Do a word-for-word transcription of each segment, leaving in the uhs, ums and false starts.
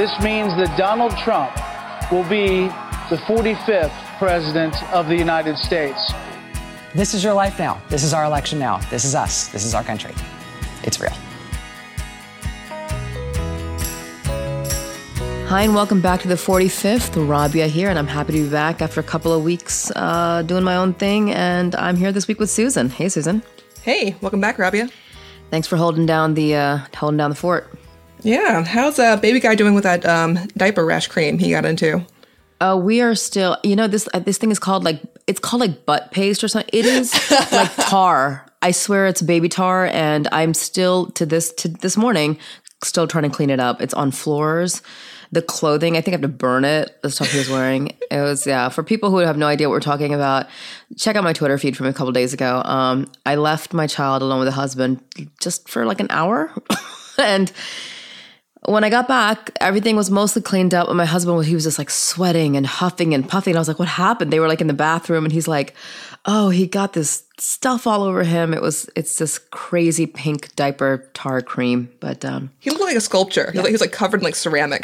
This means that Donald Trump will be the forty-fifth president of the United States. This is your life now. This is our election now. This is us. This is our country. It's real. Hi, and welcome back to the forty-fifth. Rabia here, and I'm happy to be back after a couple of weeks uh, doing my own thing, and I'm here this week with Susan. Hey, Susan. Hey, welcome back, Rabia. Thanks for holding down the uh, holding down the fort. Yeah, how's uh, baby guy doing with that um, diaper rash cream he got into? Uh, we are still, you know, this uh, this thing is called like, it's called like butt paste or something. It is like tar. I swear it's baby tar, and I'm still, to this to this morning, still trying to clean it up. It's on floors. The clothing, I think I have to burn it, the stuff he was wearing. It was, yeah, for people who have no idea what we're talking about, check out my Twitter feed from a couple days ago. Um, I left my child alone with a husband just for like an hour. And when I got back, everything was mostly cleaned up. And my husband, he was just like sweating and huffing and puffing. And I was like, what happened? They were like in the bathroom, and he's like, oh, he got this stuff all over him. It was, it's this crazy pink diaper tar cream. But um, he looked like a sculpture. Yeah. He was like covered in like ceramic.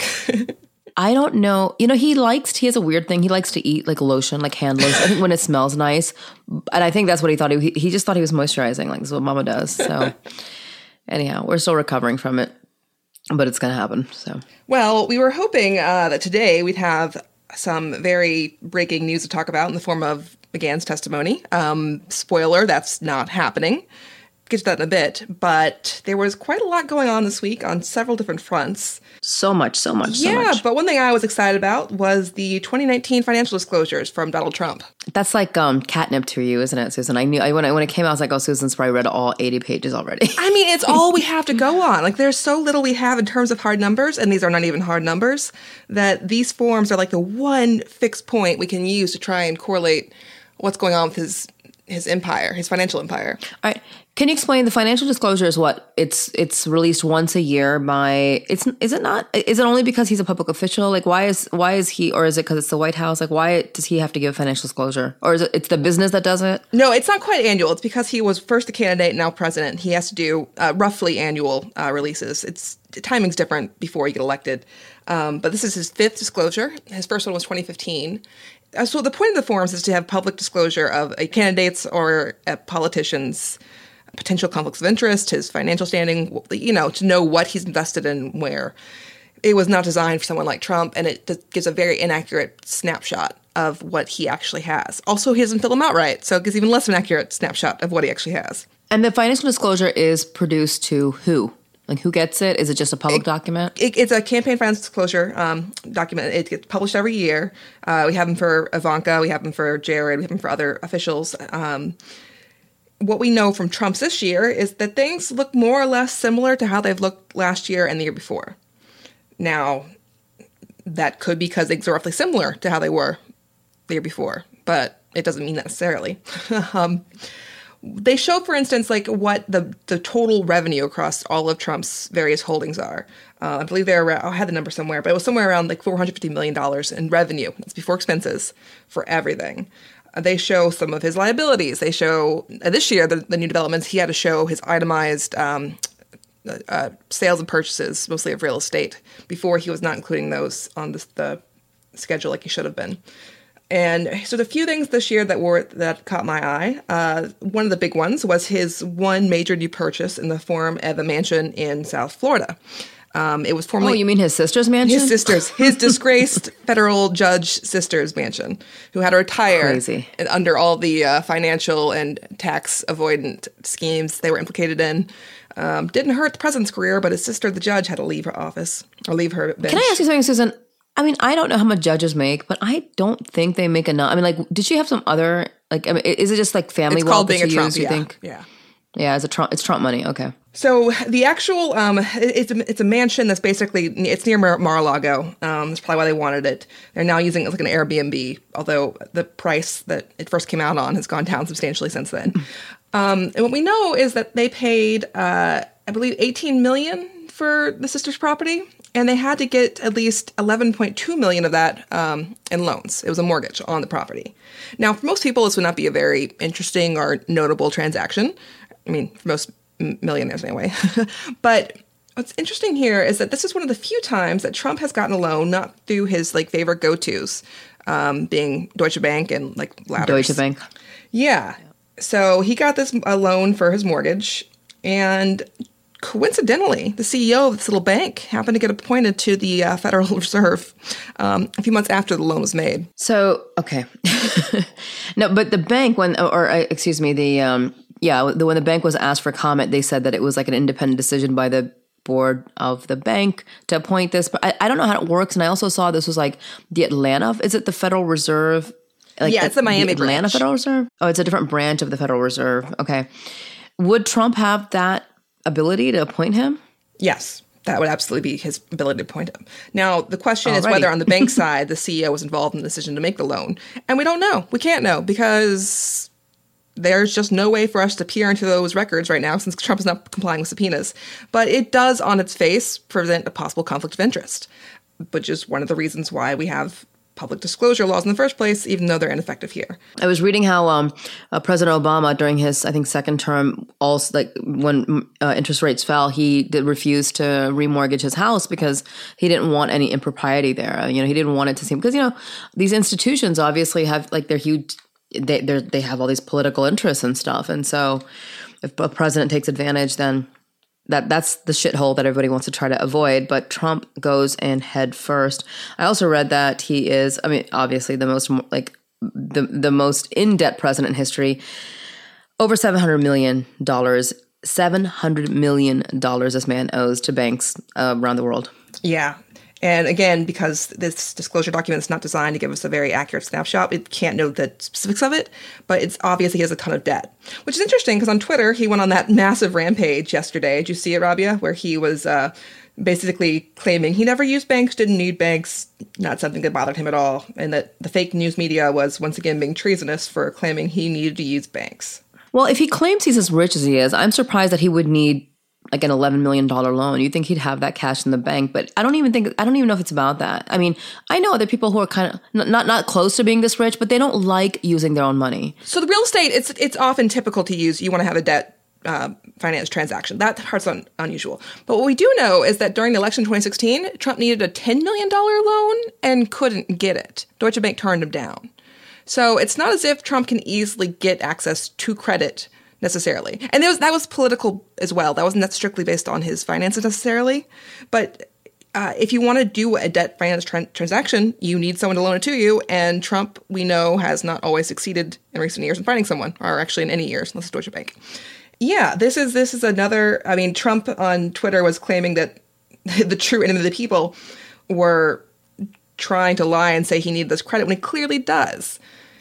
I don't know. You know, he likes, he has a weird thing. He likes to eat like lotion, like hand lotion, I think when it smells nice. And I think that's what he thought. He, he just thought he was moisturizing. Like, this is what mama does. So anyhow, we're still recovering from it, but it's going to happen. So, well, we were hoping uh, that today we'd have some very breaking news to talk about in the form of McGahn's testimony. Um, spoiler, that's not happening. Get to that in a bit. But there was quite a lot going on this week on several different fronts. So much, so much, so yeah, much. But one thing I was excited about was the twenty nineteen financial disclosures from Donald Trump. That's like um, catnip to you, isn't it, Susan? I knew I, when, I, when it came out, I was like, oh, Susan's probably read all eighty pages already. I mean, it's all we have to go on. Like, there's so little we have in terms of hard numbers, and these are not even hard numbers, that these forms are like the one fixed point we can use to try and correlate what's going on with his his empire, his financial empire. All right. Can you explain the financial disclosure is what? It's it's released once a year by, it's is it not, is it only because he's a public official? Like, why is why is he, or is it because it's the White House? Like, why does he have to give financial disclosure? Or is it, it's the business that does it? No, it's not quite annual. It's because he was first a candidate, now president. He has to do uh, roughly annual uh, releases. It's the timing's different before you get elected. Um, but this is his fifth disclosure. His first one was twenty fifteen. Uh, so the point of the forms is to have public disclosure of a candidate's or a politician's potential conflicts of interest, his financial standing, you know, to know what he's invested in where. It was not designed for someone like Trump, and it gives a very inaccurate snapshot of what he actually has. Also, he doesn't fill them out right, so it gives even less of an accurate snapshot of what he actually has. And the financial disclosure is produced to who? Like, who gets it? Is it just a public it, document? It, it's a campaign finance disclosure um, document. It gets published every year. Uh, we have them for Ivanka. We have them for Jared. We have them for other officials. Um, what we know from Trump's this year is that things look more or less similar to how they've looked last year and the year before. Now, that could be because things are roughly similar to how they were the year before, but it doesn't mean that necessarily. um, They show, for instance, like what the, the total revenue across all of Trump's various holdings are. Uh, I believe they're around, I had the number somewhere, but it was somewhere around like four hundred fifty million dollars in revenue. That's before expenses for everything. Uh, they show some of his liabilities. They show, uh, this year, the, the new developments, he had to show his itemized um, uh, sales and purchases, mostly of real estate. Before, he was not including those on the, the schedule like he should have been. And so the few things this year that were that caught my eye, uh, one of the big ones was his one major new purchase in the form of a mansion in South Florida. Um, it was formerly... Oh, you mean his sister's mansion? His sister's, his disgraced federal judge sister's mansion, who had to retire Crazy. under all the uh, financial and tax avoidant schemes they were implicated in. Um, didn't hurt the president's career, but his sister, the judge, had to leave her office or leave her bench. Can I ask you something, Susan? I mean, I don't know how much judges make, but I don't think they make enough. I mean, like, did she have some other, like, I mean, is it just like family it's wealth called being that a you Trump, use, you yeah. think? Yeah. Yeah, it's a Trump, it's Trump money. Okay. So the actual, um, it's a, it's a mansion that's basically, it's near Mar- Mar-a-Lago. Um, that's probably why they wanted it. They're now using it like an Airbnb, although the price that it first came out on has gone down substantially since then. um, and what we know is that they paid, uh, I believe, eighteen million dollars for the sister's property, and they had to get at least eleven point two million dollars of that um, in loans. It was a mortgage on the property. Now, for most people, this would not be a very interesting or notable transaction. I mean, for most millionaires anyway. But What's interesting here is that this is one of the few times that Trump has gotten a loan, not through his like favorite go-tos, um, being Deutsche Bank and like ladders. Deutsche Bank. Yeah. So he got this a loan for his mortgage, and coincidentally, the C E O of this little bank happened to get appointed to the uh, Federal Reserve um, a few months after the loan was made. So, okay. No, but the bank, when, or uh, excuse me, the, um, yeah, the, when the bank was asked for comment, they said that it was like an independent decision by the board of the bank to appoint this. But I, I don't know how it works. And I also saw this was like the Atlanta, is it the Federal Reserve? Like yeah, it's the Miami the Atlanta branch. Federal Reserve? Oh, it's a different branch of the Federal Reserve. Okay. Would Trump have that ability to appoint him? Yes, that would absolutely be his ability to appoint him. Now, the question is Alrighty. whether on the bank side, the C E O was involved in the decision to make the loan. And we don't know. We can't know because there's just no way for us to peer into those records right now since Trump is not complying with subpoenas. But it does, on its face, present a possible conflict of interest, which is one of the reasons why we have public disclosure laws in the first place, even though they're ineffective here. I was reading how um, uh, President Obama, during his, I think, second term, also like when uh, interest rates fell, he did refuse to remortgage his house because he didn't want any impropriety there. Uh, you know, he didn't want it to seem, because, you know, these institutions obviously have like they're huge, they they they have all these political interests and stuff. And so if a president takes advantage, then That that's the shithole that everybody wants to try to avoid, but Trump goes in head first. I also read that he is, I mean, obviously the most like the the most in debt president in history. Over seven hundred million dollars, seven hundred million dollars this man owes to banks uh, around the world. Yeah. And again, because this disclosure document is not designed to give us a very accurate snapshot, it can't know the specifics of it, but it's obvious he has a ton of debt, which is interesting because on Twitter, he went on that massive rampage yesterday. Did you see it, Rabia? Where he was uh, basically claiming he never used banks, didn't need banks, not something that bothered him at all, and that the fake news media was once again being treasonous for claiming he needed to use banks. Well, if he claims he's as rich as he is, I'm surprised that he would need like an eleven million dollars loan. You'd think he'd have that cash in the bank, but I don't even think, I don't even know if it's about that. I mean, I know other people who are kind of not, not, not close to being this rich, but they don't like using their own money. So the real estate, it's it's often typical to use, you want to have a debt uh, finance transaction. That part's un, unusual. But what we do know is that during the election in twenty sixteen, Trump needed a ten million dollars loan and couldn't get it. Deutsche Bank turned him down. So it's not as if Trump can easily get access to credit necessarily. And there was, that was political as well. That wasn't that strictly based on his finances necessarily. But uh, if you want to do a debt finance tra- transaction, you need someone to loan it to you. And Trump, we know, has not always succeeded in recent years in finding someone, or actually in any years, unless it's Deutsche Bank. Yeah, this is this is another, I mean, Trump on Twitter was claiming that the true enemy of the people were trying to lie and say he needed this credit when he clearly does.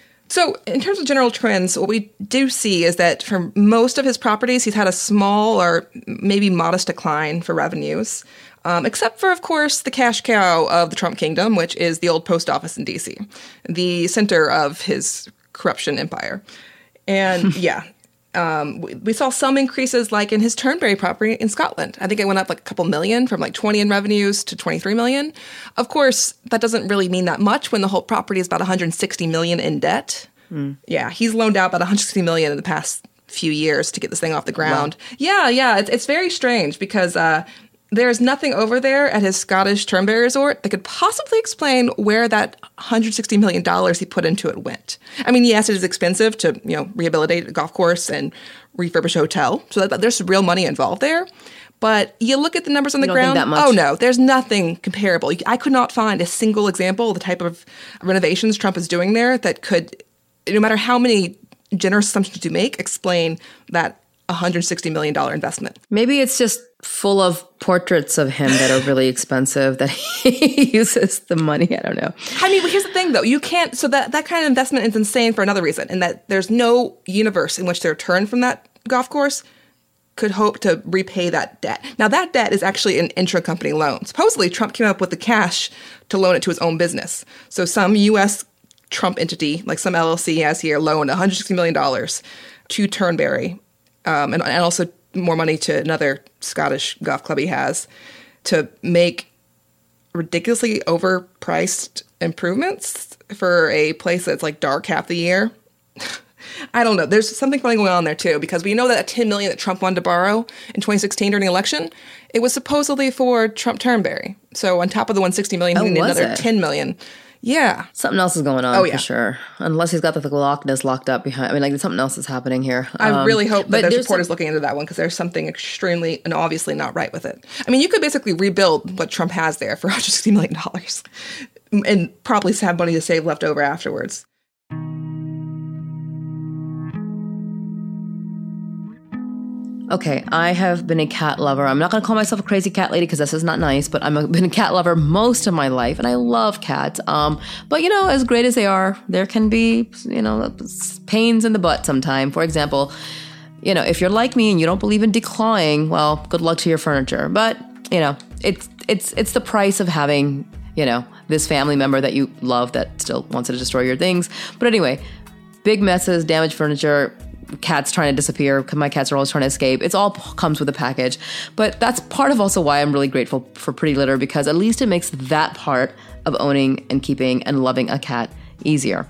So in terms of general trends, what we do see is that for most of his properties, he's had a small or maybe modest decline for revenues, um, except for, of course, the cash cow of the Trump kingdom, which is the old post office in D C, the center of his corruption empire. And yeah, um, we, we saw some increases like in his Turnberry property in Scotland. I think it went up like a couple million from like twenty in revenues to twenty-three million. Of course, that doesn't really mean that much when the whole property is about one hundred sixty million in debt. Mm. Yeah, he's loaned out about one hundred sixty million in the past few years to get this thing off the ground. Wow. Yeah, yeah, it's, it's very strange because uh, there's nothing over there at his Scottish Turnberry resort that could possibly explain where that one hundred sixty million dollars he put into it went. I mean, yes, it is expensive to, you know, rehabilitate a golf course and refurbish a hotel, so that, there's real money involved there. But you look at the numbers on the you don't ground, think that much? Oh no, there's nothing comparable. I could not find a single example of the type of renovations Trump is doing there that could, no matter how many generous assumptions you make, explain that one hundred sixty million dollars investment. Maybe it's just full of portraits of him that are really expensive that he uses the money. I don't know. I mean, but here's the thing, though. You can't, so that, that kind of investment is insane for another reason, in that there's no universe in which the return from that golf course could hope to repay that debt. Now, that debt is actually an intra-company loan. Supposedly, Trump came up with the cash to loan it to his own business. So some U S Trump entity, like some L L C he has here, loaned one hundred sixty million dollars to Turnberry, um, and, and also more money to another Scottish golf club he has, to make ridiculously overpriced improvements for a place that's like dark half the year. I don't know. There's something funny going on there too, because we know that at ten million dollars that Trump wanted to borrow in twenty sixteen during the election, it was supposedly for Trump Turnberry. So on top of the one hundred sixty million dollars, he Oh, needed was another it? ten million dollars. Yeah. Something else is going on Oh, yeah. for sure. Unless he's got the Loch Ness locked up behind. I mean, like something else is happening here. I Um, really hope that but there's there's reporters some- looking into that one, because there's something extremely and obviously not right with it. I mean, you could basically rebuild what Trump has there for one hundred sixty million dollars and probably have money to save left over afterwards. Okay, I have been a cat lover. I'm not going to call myself a crazy cat lady because this is not nice, but I've been a cat lover most of my life, and I love cats. Um, but, you know, as great as they are, there can be, you know, pains in the butt sometime. For example, you know, if you're like me and you don't believe in declawing, well, good luck to your furniture. But, you know, it's it's it's the price of having, you know, this family member that you love that still wants to destroy your things. But anyway, big messes, damaged furniture, cats trying to disappear. My cats are always trying to escape. It's all comes with a package. But that's part of also why I'm really grateful for Pretty Litter, because at least it makes that part of owning and keeping and loving a cat easier.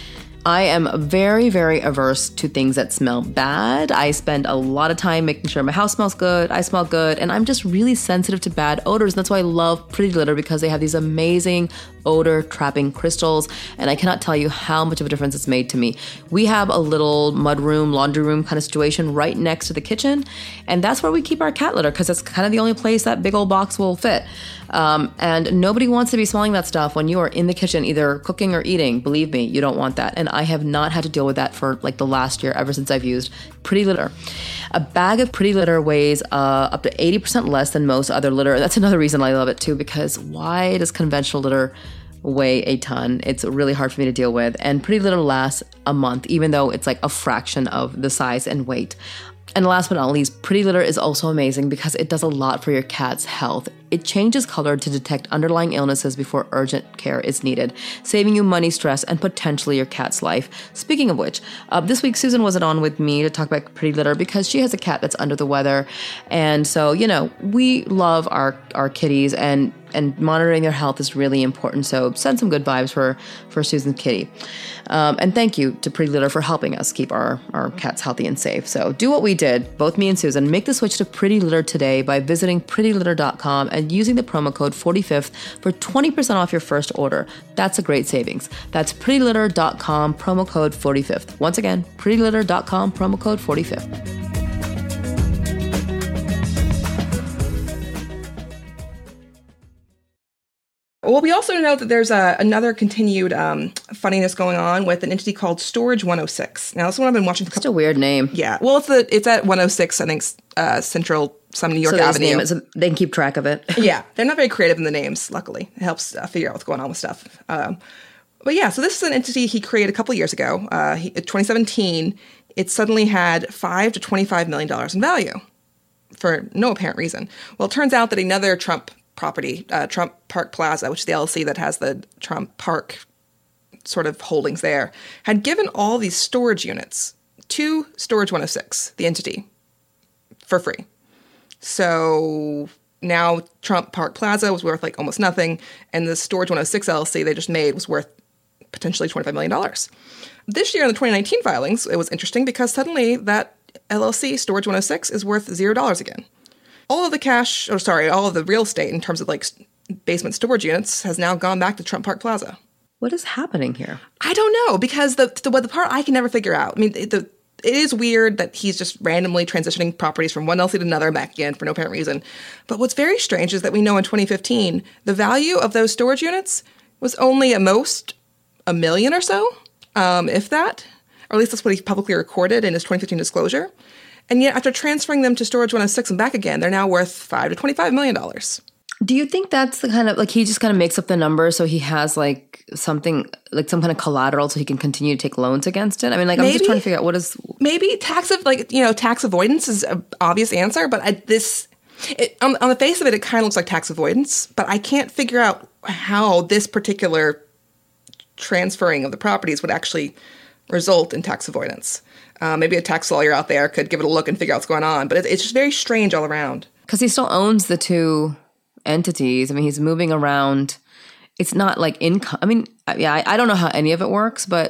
I am very, very averse to things that smell bad. I spend a lot of time making sure my house smells good, I smell good, and I'm just really sensitive to bad odors. And that's why I love Pretty Litter, because they have these amazing odor trapping crystals, and I cannot tell you how much of a difference it's made to me. We have a little mudroom, laundry room kind of situation right next to the kitchen, and that's where we keep our cat litter, because it's kind of the only place that big old box will fit. Um, and nobody wants to be smelling that stuff when you are in the kitchen, either cooking or eating. Believe me, you don't want that. And I have not had to deal with that for like the last year, ever since I've used Pretty Litter. A bag of Pretty Litter weighs uh, up to eighty percent less than most other litter. That's another reason I love it too, because why does conventional litter weigh a ton? It's really hard for me to deal with. And Pretty Litter lasts a month, even though it's like a fraction of the size and weight. And last but not least, Pretty Litter is also amazing because it does a lot for your cat's health. It changes color to detect underlying illnesses before urgent care is needed, saving you money, stress, and potentially your cat's life. Speaking of which, uh, this week Susan wasn't on with me to talk about Pretty Litter because she has a cat that's under the weather. And so, you know, we love our, our kitties, and and monitoring their health is really important. So send some good vibes for, for Susan's kitty. Um, and thank you to Pretty Litter for helping us keep our, our cats healthy and safe. So do what we did, both me and Susan. Make the switch to Pretty Litter today by visiting pretty litter dot com and using the promo code forty-fifth for twenty percent off your first order. That's a great savings. That's pretty litter dot com, promo code forty-fifth. Once again, pretty litter dot com, promo code forty-fifth. Well, we also know that there's a, another continued um, funniness going on with an entity called Storage one oh six. Now, this one I've been watching for a It's couple. a weird name. Yeah, well, it's the it's at one oh six, I think, uh, Central, some New York So they just Avenue. name it so they can keep track of it. Yeah, they're not very creative in the names. Luckily, it helps uh, figure out what's going on with stuff. Um, but yeah, so this is an entity he created a couple years ago. Uh, he, in twenty seventeen, it suddenly had five to twenty-five million dollars in value for no apparent reason. Well, it turns out that another Trump property, uh, Trump Park Plaza, which is the L L C that has the Trump Park sort of holdings there, had given all these storage units to Storage one oh six, the entity, for free. So now Trump Park Plaza was worth like almost nothing, and the Storage one oh six L L C they just made was worth potentially twenty-five million dollars. This year in the twenty nineteen filings, it was interesting because suddenly that L L C, Storage one oh six, is worth zero dollars again. All of the cash, or sorry, all of the real estate in terms of like basement storage units has now gone back to Trump Park Plaza. What is happening here? I don't know, because the the, the part I can never figure out, I mean, the, the it is weird that he's just randomly transitioning properties from one L L C to another back again for no apparent reason. But what's very strange is that we know in twenty fifteen, the value of those storage units was only at most a million or so, um, if that, or at least that's what he publicly recorded in his twenty fifteen disclosure. And yet, after transferring them to Storage one oh six and back again, they're now worth five to twenty-five million dollars. Do you think that's the kind of, like, he just kind of makes up the number so he has, like, something, like, some kind of collateral so he can continue to take loans against it? I mean, like, I'm Maybe. just trying to figure out what is... Maybe tax of like you know tax avoidance is an obvious answer, but I, this it, on, on the face of it, it kind of looks like tax avoidance. But I can't figure out how this particular transferring of the properties would actually result in tax avoidance. Uh, maybe a tax lawyer out there could give it a look and figure out what's going on. But it, it's just very strange all around. Because he still owns the two entities. I mean, he's moving around. It's not like income. I mean, yeah, I, I don't know how any of it works, but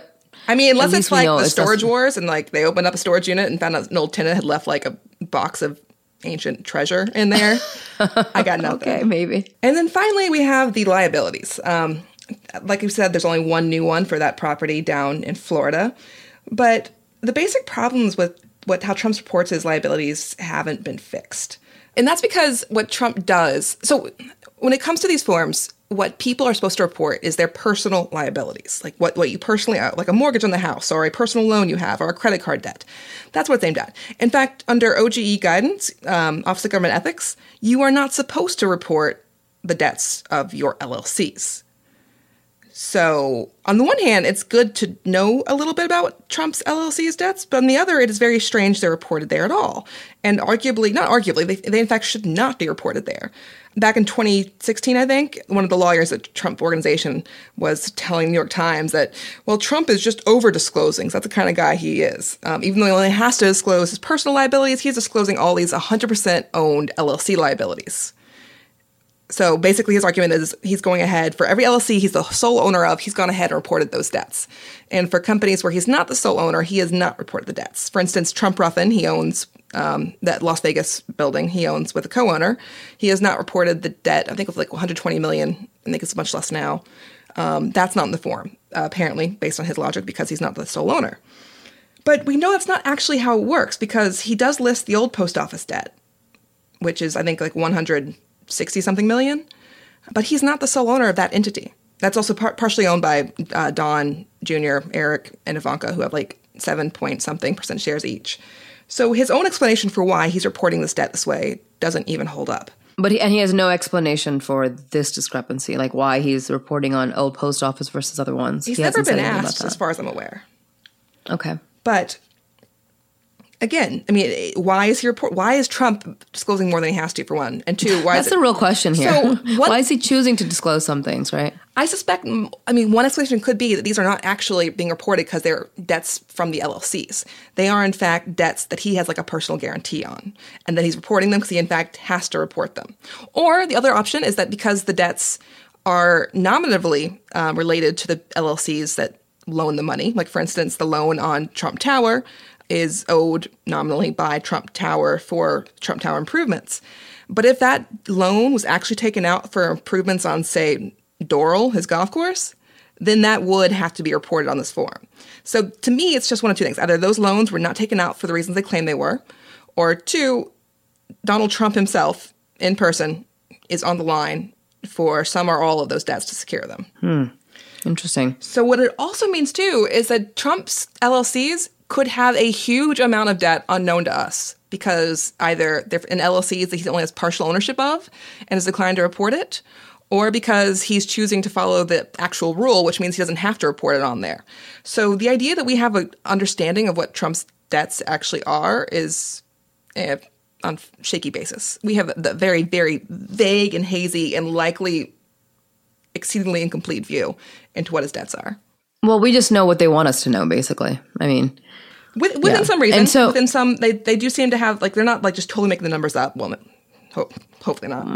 I mean, unless At it's least we like know the it's storage just- wars and like they opened up a storage unit and found out an old tenant had left like a box of ancient treasure in there. I got nothing. Okay, maybe. And then finally, we have the liabilities. Um, like you said, there's only one new one for that property down in Florida. But the basic problems with what how Trump reports his liabilities haven't been fixed. And that's because what Trump does, so when it comes to these forms, what people are supposed to report is their personal liabilities, like what, what you personally owe, like a mortgage on the house or a personal loan you have or a credit card debt. That's what it's aimed at. In fact, under O G E guidance, um, Office of Government Ethics, you are not supposed to report the debts of your L L Cs. So on the one hand, it's good to know a little bit about Trump's L L C's debts, but on the other, it is very strange they're reported there at all. And arguably, not arguably, they, they in fact should not be reported there. Back in twenty sixteen, I think, one of the lawyers at the Trump Organization was telling the New York Times that, well, Trump is just over-disclosing. So that's the kind of guy he is. Um, even though he only has to disclose his personal liabilities, he's disclosing all these one hundred percent owned L L C liabilities. So basically his argument is he's going ahead for every L L C he's the sole owner of, he's gone ahead and reported those debts. And for companies where he's not the sole owner, he has not reported the debts. For instance, Trump Ruffin, he owns um, that Las Vegas building he owns with a co-owner. He has not reported the debt, I think of like one hundred twenty million dollars. I think it's much less now. Um, that's not in the form, uh, apparently, based on his logic, because he's not the sole owner. But we know that's not actually how it works, because he does list the old post office debt, which is, I think, like one hundred sixty something million, but he's not the sole owner of that entity. That's also par- partially owned by uh, Don Junior, Eric, and Ivanka, who have like seven point something percent shares each. So his own explanation for why he's reporting this debt this way doesn't even hold up. But he, and he has no explanation for this discrepancy, like why he's reporting on old post office versus other ones. He's he never hasn't been said anything asked, about as that. far as I'm aware. Okay. But again, I mean, why is he report? Why is Trump disclosing more than he has to? For one, and two, why That's is it, the real question here. So what- Why is he choosing to disclose some things, right? I suspect, I mean, one explanation could be that these are not actually being reported because they're debts from the L L Cs. They are, in fact, debts that he has like a personal guarantee on, and that he's reporting them because he, in fact, has to report them. Or the other option is that because the debts are nominatively uh, related to the L L Cs that loan the money, like, for instance, the loan on Trump Tower is owed nominally by Trump Tower for Trump Tower improvements. But if that loan was actually taken out for improvements on, say, Doral, his golf course, then that would have to be reported on this form. So to me, it's just one of two things. Either those loans were not taken out for the reasons they claim they were, or two, Donald Trump himself, in person, is on the line for some or all of those debts to secure them. Hmm. Interesting. So what it also means, too, is that Trump's L L Cs could have a huge amount of debt unknown to us because either they're in L L Cs that he only has partial ownership of and has declined to report it, or because he's choosing to follow the actual rule, which means he doesn't have to report it on there. So the idea that we have an understanding of what Trump's debts actually are is eh, on shaky basis. We have the very, very vague and hazy and likely exceedingly incomplete view into what his debts are. Well, we just know what they want us to know, basically. I mean, With, within yeah. some reason, And so- within some, they, they do seem to have, like, they're not, like, just totally making the numbers up. Well, hope, hopefully not.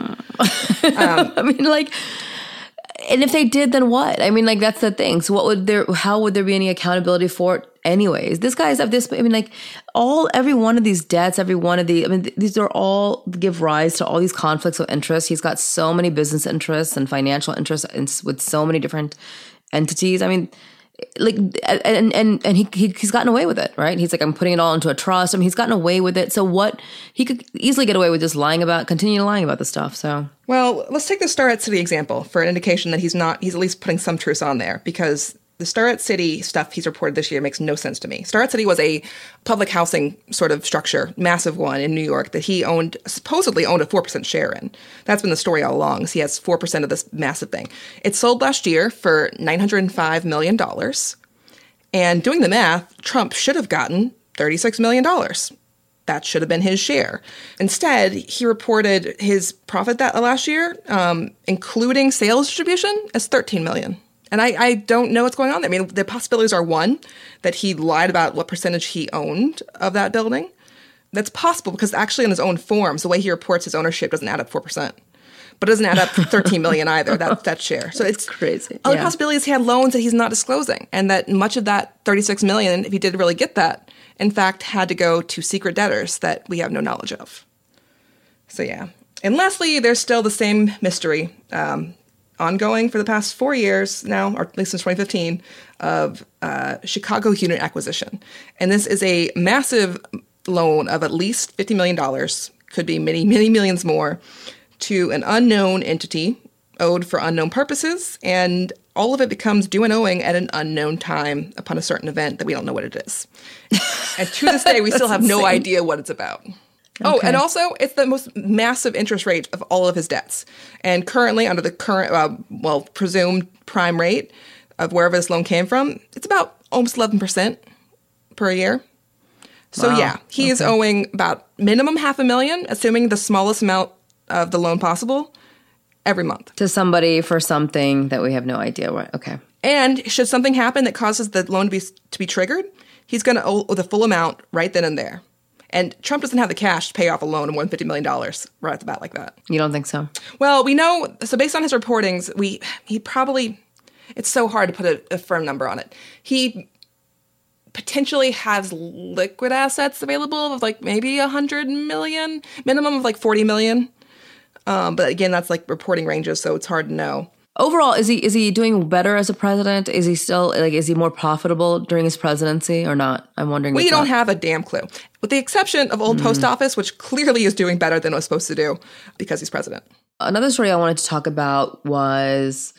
I mean, like, and if they did, then what? I mean, like, that's the thing. So what would there, how would there be any accountability for it anyways? This guy's have this, I mean, like, all, every one of these debts, every one of the, I mean, th- these are all give rise to all these conflicts of interest. He's got so many business interests and financial interests in, with so many different entities. I mean, like, and and and he, he he's gotten away with it, right? He's like, I'm putting it all into a trust. I mean, he's gotten away with it. So what, he could easily get away with just lying about, continue lying about this stuff. So, Well, let's take the Starrett City example for an indication that he's not, he's at least putting some truth on there, because the Starrett City stuff he's reported this year makes no sense to me. Starrett City was a public housing sort of structure, massive one in New York that he owned, supposedly owned a four percent share in. That's been the story all along. So he has four percent of this massive thing. It sold last year for nine hundred five million dollars. And doing the math, Trump should have gotten thirty-six million dollars. That should have been his share. Instead, he reported his profit that last year, um, including sales distribution, as thirteen million dollars. And I, I don't know what's going on there. I mean, the possibilities are, one, that he lied about what percentage he owned of that building. That's possible because actually in his own forms, the way he reports his ownership doesn't add up four percent. but it doesn't add up to thirteen million either, that, that share. So it's crazy. Other Yeah. possibilities, he had loans that he's not disclosing, and that much of that thirty-six million, if he did really get that, in fact, had to go to secret debtors that we have no knowledge of. So yeah. And lastly, there's still the same mystery um, ongoing for the past four years now, or at least since twenty fifteen, of uh, Chicago unit acquisition. And this is a massive loan of at least fifty million dollars, could be many, many millions more, to an unknown entity owed for unknown purposes, and all of it becomes due and owing at an unknown time upon a certain event that we don't know what it is. And to this day, we still have no idea what it's about. Oh, Okay. and also, it's the most massive interest rate of all of his debts. And currently, under the current, uh, well, presumed prime rate of wherever this loan came from, it's about almost eleven percent per year. So, Wow. yeah, he is Okay. owing about minimum half a million, assuming the smallest amount of the loan possible, every month. To somebody for something that we have no idea what. Okay. And should something happen that causes the loan to be to be triggered, he's going to owe the full amount right then and there. And Trump doesn't have the cash to pay off a loan of more than fifty million dollars right off the bat like that. You don't think so? Well, we know, so based on his reportings, we he probably, it's so hard to put a, a firm number on it. He potentially has liquid assets available of like maybe one hundred million, minimum of like forty million. Um, but again, that's like reporting ranges, so it's hard to know. Overall, is he is he doing better as a president? Is he still like is he more profitable during his presidency or not? I'm wondering. We if don't not. have a damn clue. With the exception of Old Post Office, which clearly is doing better than it was supposed to do because he's president. Another story I wanted to talk about was,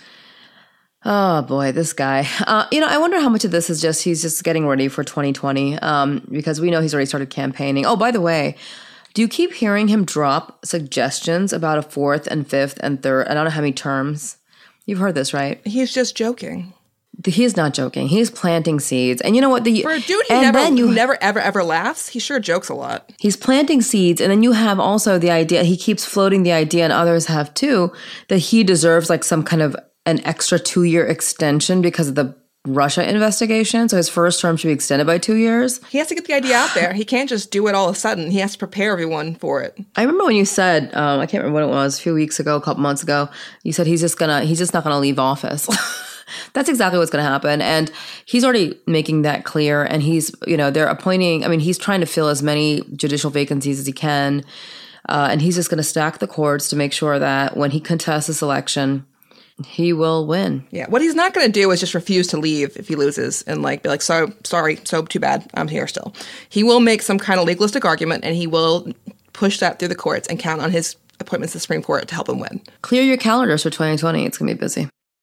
oh boy, this guy. Uh, you know, I wonder how much of this is just he's just getting ready for twenty twenty um, because we know he's already started campaigning. Oh, by the way, do you keep hearing him drop suggestions about a fourth and fifth and third? I don't know how many terms. You've heard this, right? He's just joking. He is not joking. He's planting seeds. And you know what? The, For a dude who and never, then you, who never, ever, ever laughs, he sure jokes a lot. He's planting seeds. And then you have also the idea, he keeps floating the idea, and others have too, that he deserves like some kind of an extra two-year extension because of the Russia investigation. So his first term should be extended by two years. He has to get the idea out there. He can't just do it all of a sudden. He has to prepare everyone for it. I remember when you said, um, I can't remember what it was, a few weeks ago, a couple months ago, you said he's just gonna, he's just not gonna leave office. That's exactly what's going to happen. And he's already making that clear. And he's, you know, they're appointing, I mean, he's trying to fill as many judicial vacancies as he can. Uh, and he's just going to stack the courts to make sure that when he contests this election, he will win. Yeah. What he's not going to do is just refuse to leave if he loses and like be like, so sorry, so too bad, I'm here still. He will make some kind of legalistic argument and he will push that through the courts and count on his appointments to the Supreme Court to help him win. Clear your calendars for twenty twenty. It's going to be busy.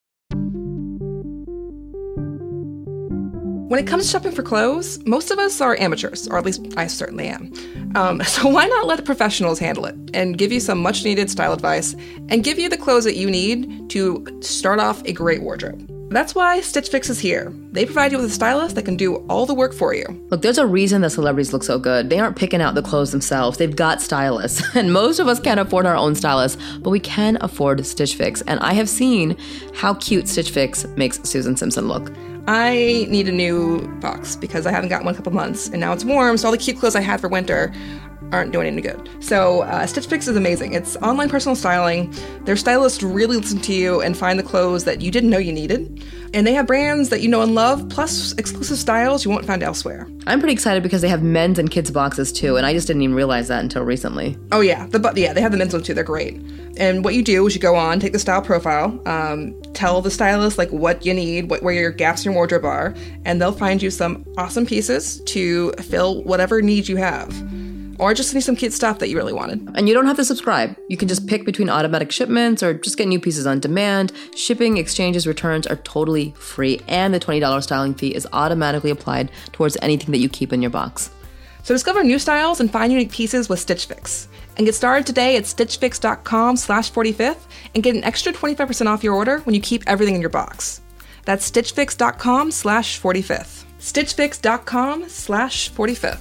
When it comes to shopping for clothes, most of us are amateurs, or at least I certainly am. Um, so why not let the professionals handle it and give you some much needed style advice and give you the clothes that you need to start off a great wardrobe. That's why Stitch Fix is here. They provide you with a stylist that can do all the work for you. Look, there's a reason that celebrities look so good. They aren't picking out the clothes themselves. They've got stylists. And most of us can't afford our own stylists, but we can afford Stitch Fix. And I have seen how cute Stitch Fix makes Susan Simpson look. I need a new box because I haven't gotten one in a couple months, and now it's warm, so all the cute clothes I had for winter aren't doing any good. So uh, Stitch Fix is amazing. It's online personal styling. Their stylists really listen to you and find the clothes that you didn't know you needed. And they have brands that you know and love, plus exclusive styles you won't find elsewhere. I'm pretty excited because they have men's and kids boxes too, and I just didn't even realize that until recently. Oh yeah, the but yeah, they have the men's ones too. They're great. And what you do is you go on, take the style profile, um, tell the stylist like what you need, what where your gaps in your wardrobe are, and they'll find you some awesome pieces to fill whatever needs you have. Or just need some cute stuff that you really wanted. And you don't have to subscribe. You can just pick between automatic shipments or just get new pieces on demand. Shipping, exchanges, returns are totally free, and the twenty dollars styling fee is automatically applied towards anything that you keep in your box. So discover new styles and find unique pieces with Stitch Fix. And get started today at stitch fix dot com slash forty-fifth and get an extra twenty-five percent off your order when you keep everything in your box. That's stitch fix dot com slash forty-fifth. stitch fix dot com slash forty-fifth.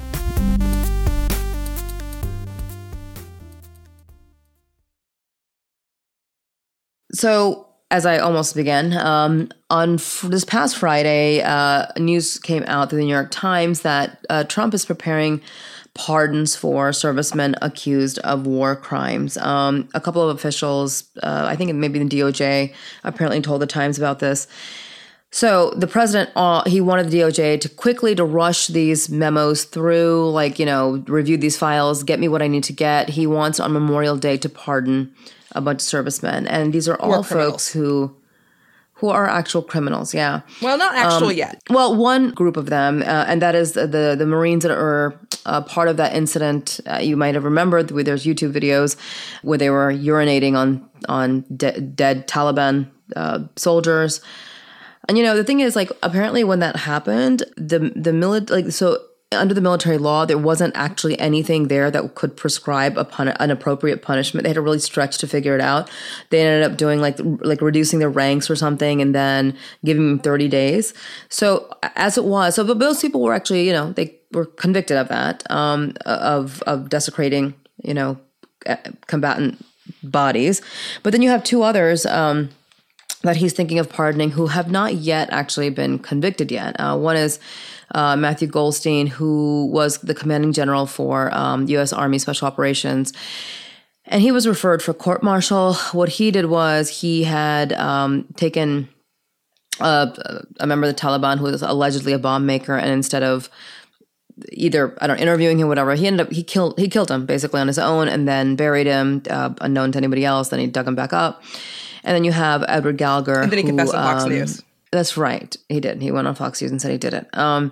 So, as I almost began, um, on f- this past Friday, uh, news came out through the New York Times that uh, Trump is preparing pardons for servicemen accused of war crimes. Um, a couple of officials, uh, I think maybe the D O J, apparently told the Times about this. So the president, uh, he wanted the D O J to quickly to rush these memos through, like, you know, review these files, get me what I need to get. He wants on Memorial Day to pardon a bunch of servicemen. And these are all folks who... Who are actual criminals, yeah. Well, not actual um, yet. Well, one group of them, uh, and that is the, the the Marines that are uh, part of that incident. Uh, you might have remembered, there's YouTube videos where they were urinating on, on de- dead Taliban uh, soldiers. And, you know, the thing is, like, apparently when that happened, the the mili- like so under the military law, there wasn't actually anything there that could prescribe a pun- an appropriate punishment. They had to really stretch to figure it out. They ended up doing like like reducing their ranks or something, and then giving them thirty days. So as it was, so but those people were actually, you know, they were convicted of that, um, of of desecrating, you know, combatant bodies. But then you have two others. Um, that he's thinking of pardoning who have not yet actually been convicted yet. Uh, one is uh, Matthew Goldstein, who was the commanding general for um, U S Army Special Operations. And he was referred for court-martial. What he did was he had um, taken uh, a member of the Taliban who was allegedly a bomb maker, and instead of either, I don't know, interviewing him, whatever, he ended up, he killed, he killed him basically on his own, and then buried him, uh, unknown to anybody else. Then he dug him back up. And then you have Edward Gallagher. And then he who, confessed on Fox um, News. That's right. He did. He went on Fox News and said he did it. Um,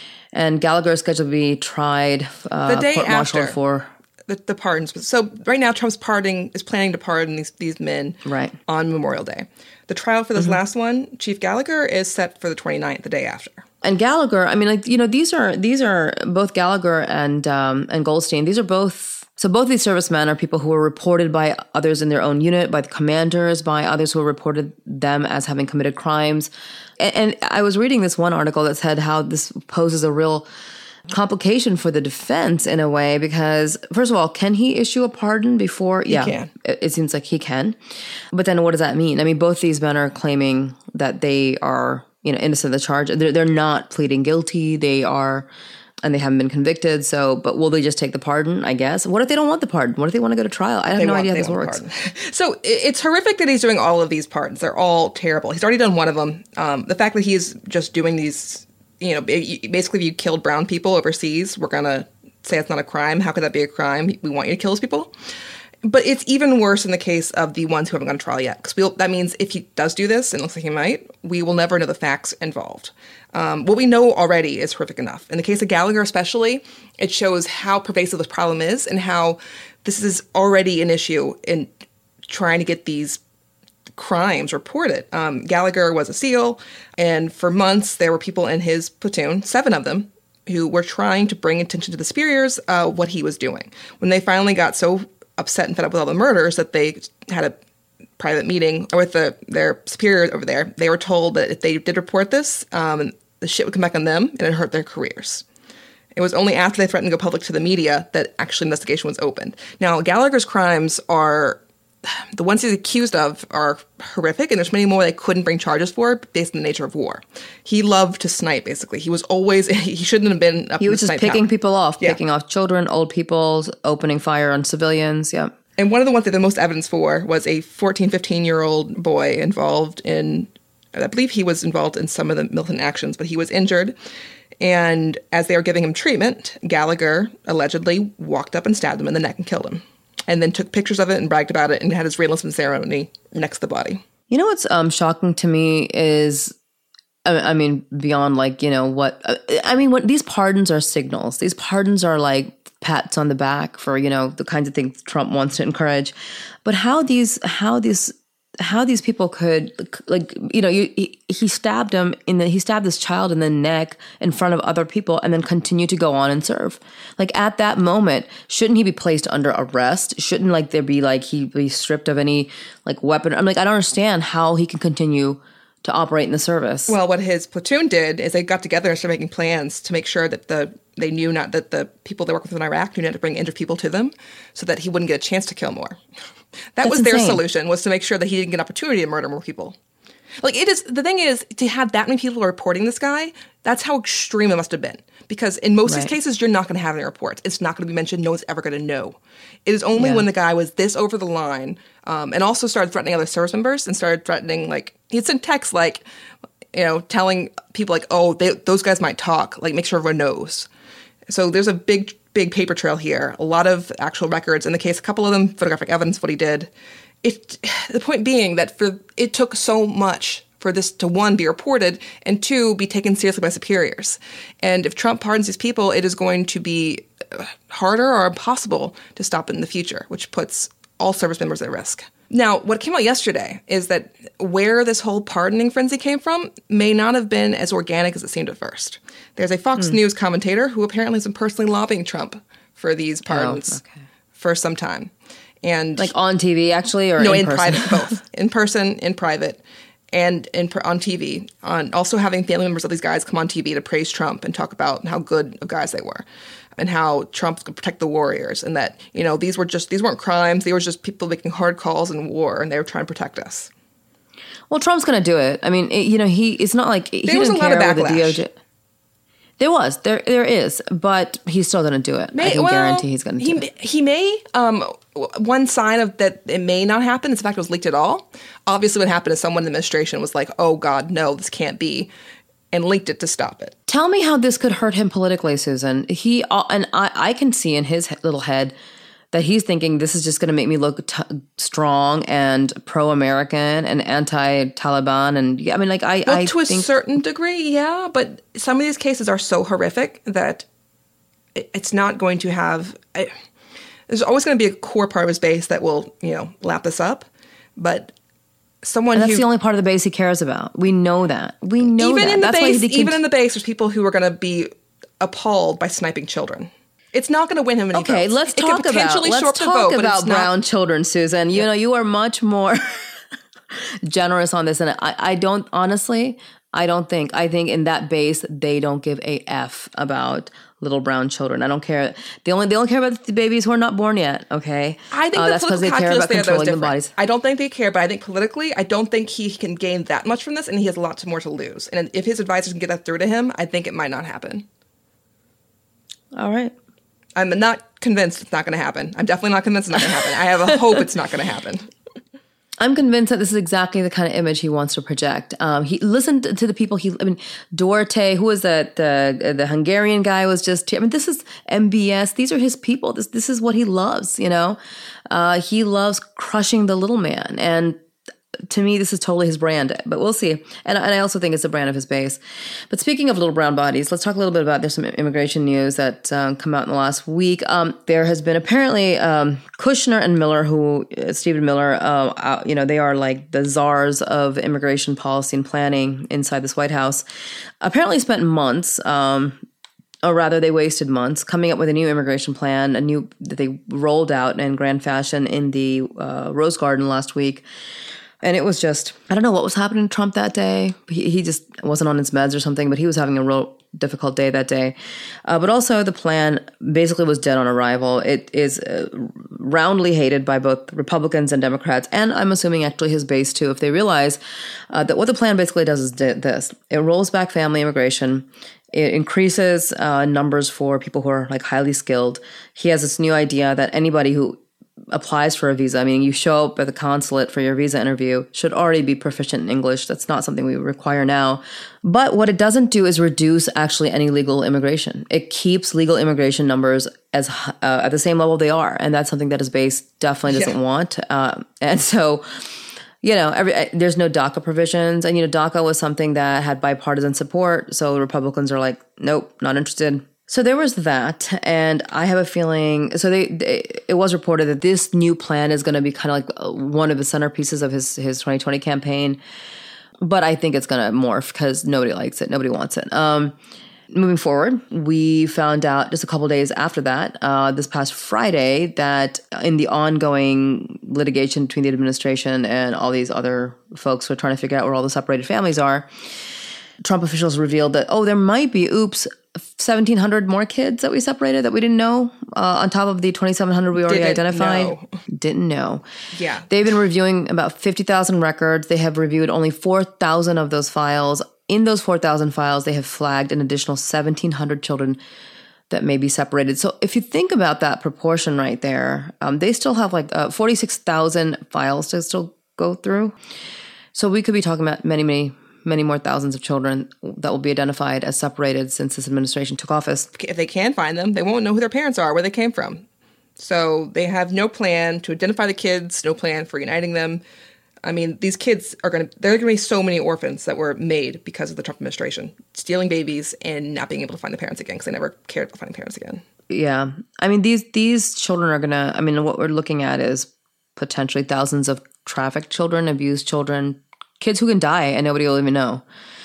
and Gallagher is scheduled to be tried, uh, the day court-martialed after for... The, the pardons. So right now, Trump's pardoning is planning to pardon these, these men right. on Memorial Day. The trial for this mm-hmm. last one, Chief Gallagher, is set for the twenty-ninth, the day after. And Gallagher, I mean, like, you know, these are, these are both Gallagher and um, and Goldstein. These are both... So both these servicemen are people who were reported by others in their own unit, by the commanders, by others who reported them as having committed crimes. And, and I was reading this one article that said how this poses a real complication for the defense in a way, because first of all, can he issue a pardon before? He yeah, can. It, it seems like he can. But then what does that mean? I mean, both these men are claiming that they are, you know, innocent of the charge. They're, they're not pleading guilty. They are... And they haven't been convicted, so, but will they just take the pardon, I guess? What if they don't want the pardon? What if they want to go to trial? I have they no want, idea how this works. works. So it's horrific that he's doing all of these pardons. They're all terrible. He's already done one of them. Um, the fact that he's just doing these, you know, basically if you killed brown people overseas, we're going to say it's not a crime. How could that be a crime? We want you to kill those people. But it's even worse in the case of the ones who haven't gone to trial yet. Because that means if he does do this, and it looks like he might, we will never know the facts involved. Um, what we know already is horrific enough. In the case of Gallagher especially, it shows how pervasive this problem is and how this is already an issue in trying to get these crimes reported. Um, Gallagher was a SEAL, and for months there were people in his platoon, seven of them, who were trying to bring attention to the superiors uh, what he was doing. When they finally got so upset and fed up with all the murders that they had a private meeting with the, their superiors over there, they were told that if they did report this, um, the shit would come back on them and it hurt their careers. It was only after they threatened to go public to the media that actually investigation was opened. Now, Gallagher's crimes are, the ones he's accused of are horrific, and there's many more they couldn't bring charges for based on the nature of war. He loved to snipe, basically. He was always, he shouldn't have been up He in was the just snipe picking tower. people off, Yeah. picking off children, old people, opening fire on civilians, yeah. And one of the ones that the most evidence for was a fourteen, fifteen-year-old boy involved in, I believe he was involved in some of the militant actions, but he was injured. And as they were giving him treatment, Gallagher allegedly walked up and stabbed him in the neck and killed him. And then took pictures of it and bragged about it and had his reenlistment ceremony next to the body. You know what's um, shocking to me is, I mean, beyond like, you know, what, I mean, what these pardons are signals. These pardons are like pats on the back for, you know, the kinds of things Trump wants to encourage. But how these, how these, how these people could, like, you know, you, he, he stabbed him in the, he stabbed this child in the neck in front of other people and then continue to go on and serve. Like at that moment, shouldn't he be placed under arrest? Shouldn't like there be like, he be stripped of any like weapon? I'm like, I don't understand how he can continue to operate in the service. Well, what his platoon did is they got together and started making plans to make sure that the they knew not that the people they work with in Iraq knew not to bring injured people to them so that he wouldn't get a chance to kill more. That That's was their insane. solution, was to make sure that he didn't get an opportunity to murder more people. Like, it is, the thing is, to have that many people reporting this guy, that's how extreme it must have been. Because in most Right. of these cases, you're not going to have any reports. It's not going to be mentioned. No one's ever going to know. It is only Yeah. when the guy was this over the line, um, and also started threatening other service members and started threatening, like, he'd send texts like, you know, telling people like, oh, they, those guys might talk, like, make sure everyone knows. So there's a big, big paper trail here, a lot of actual records. In the case, a couple of them, photographic evidence of what he did. It, the point being that for it took so much for this to, one, be reported, and two, be taken seriously by superiors. And if Trump pardons these people, it is going to be harder or impossible to stop it in the future, which puts all service members at risk. Now, what came out yesterday is that where this whole pardoning frenzy came from may not have been as organic as it seemed at first. There's a Fox Mm. News commentator who apparently has been personally lobbying Trump for these pardons Oh, okay. for some time. And Like on T V, actually, or no, in, in, person? private, both. In person, in private, and in on T V. On also having family members of these guys come on T V to praise Trump and talk about how good of guys they were, and how Trump could protect the warriors, and that, you know, these were just these weren't crimes. They were just people making hard calls in war, and they were trying to protect us. Well, Trump's going to do it. I mean, it, you know, he. It's not like he There was didn't a lot of care with the D O backlash. J. There was, there, there is, but he's still going to do it. I can well, guarantee he's going to do he, it. He may. Um, w- one sign of that it may not happen is the fact it was leaked at all. Obviously, what happened is someone in the administration was like, "Oh God, no, this can't be," and leaked it to stop it. Tell me how this could hurt him politically, Susan. He uh, and I, I can see in his he- little head that he's thinking this is just going to make me look t- strong and pro-American and anti-Taliban, and yeah, I mean, like I, Well, I to a think certain degree, yeah. But some of these cases are so horrific that it, it's not going to have. I, there's always going to be a core part of his base that will, you know, lap this up. But someone and that's who the only part of the base he cares about. We know that. We know even that. in the That's why base, he even cont- in the base, there's people who are going to be appalled by sniping children. It's not going to win him any Okay, votes. let's It could talk about potentially let's shore up the talk vote, but about it's not- brown children, Susan. You know, you are much more generous on this, and I, I don't honestly. I don't think. I think in that base they don't give a f about little brown children. I don't care. They only they only care about the babies who are not born yet. Okay, I think Uh, the that's because they political care calculus about there, though, is controlling the different. bodies. I don't think they care, but I think politically, I don't think he can gain that much from this, and he has a lot more to lose. And if his advisors can get that through to him, I think it might not happen. All right. I'm not convinced it's not going to happen. I'm definitely not convinced it's not going to happen. I have a hope it's not going to happen. I'm convinced that this is exactly the kind of image he wants to project. Um, he listened to the people. He, I mean, Duarte, who was that? The the Hungarian guy was just. I mean, this is M B S. These are his people. This this is what he loves. You know, uh, he loves crushing the little man, and to me, this is totally his brand. But we'll see. And, and I also think it's a brand of his base. But speaking of little brown bodies, let's talk a little bit about there's some immigration news that um, come out in the last week. Um, there has been apparently um, Kushner and Miller, who uh, Stephen Miller, uh, uh, you know, they are like the czars of immigration policy and planning inside this White House. Apparently spent months. Um, Or rather, they wasted months coming up with a new immigration plan, a new that they rolled out in grand fashion in the uh, Rose Garden last week. And it was just, I don't know what was happening to Trump that day. He, he just wasn't on his meds or something, but he was having a real difficult day that day. Uh, but also the plan basically was dead on arrival. It is uh, roundly hated by both Republicans and Democrats, and I'm assuming actually his base too, if they realize uh, that what the plan basically does is this. It rolls back family immigration. It increases uh, numbers for people who are like highly skilled. He has this new idea that anybody who applies for a visa, I mean, you show up at the consulate for your visa interview, should already be proficient in English. That's not something we require now. But what it doesn't do is reduce actually any legal immigration. It keeps legal immigration numbers as uh, at the same level they are. And that's something that his base definitely doesn't Yeah. want. Um, and so, you know, every, there's no DACA provisions. And, you know, DACA was something that had bipartisan support. So the Republicans are like, nope, not interested. So there was that, and I have a feeling. So they, they it was reported that this new plan is going to be kind of like one of the centerpieces of his his twenty twenty campaign. But I think it's going to morph because nobody likes it, nobody wants it. Um, moving forward, we found out just a couple days after that, uh, this past Friday, that in the ongoing litigation between the administration and all these other folks who are trying to figure out where all the separated families are, Trump officials revealed that, oh, there might be, oops, seventeen hundred more kids that we separated that we didn't know uh, on top of the twenty-seven hundred we already Didn't identified. know. Didn't know. Yeah. They've been reviewing about fifty thousand records. They have reviewed only four thousand of those files. In those four thousand files, they have flagged an additional seventeen hundred children that may be separated. So if you think about that proportion right there, um, they still have like uh, forty-six thousand files to still go through. So we could be talking about many, many, many more thousands of children that will be identified as separated since this administration took office. If they can find them, they won't know who their parents are, where they came from. So they have no plan to identify the kids, no plan for uniting them. I mean, these kids are going to, there are going to be so many orphans that were made because of the Trump administration, stealing babies and not being able to find the parents again because they never cared about finding parents again. Yeah. I mean, these, these children are going to, I mean, what we're looking at is potentially thousands of trafficked children, abused children, kids who can die and nobody will even know.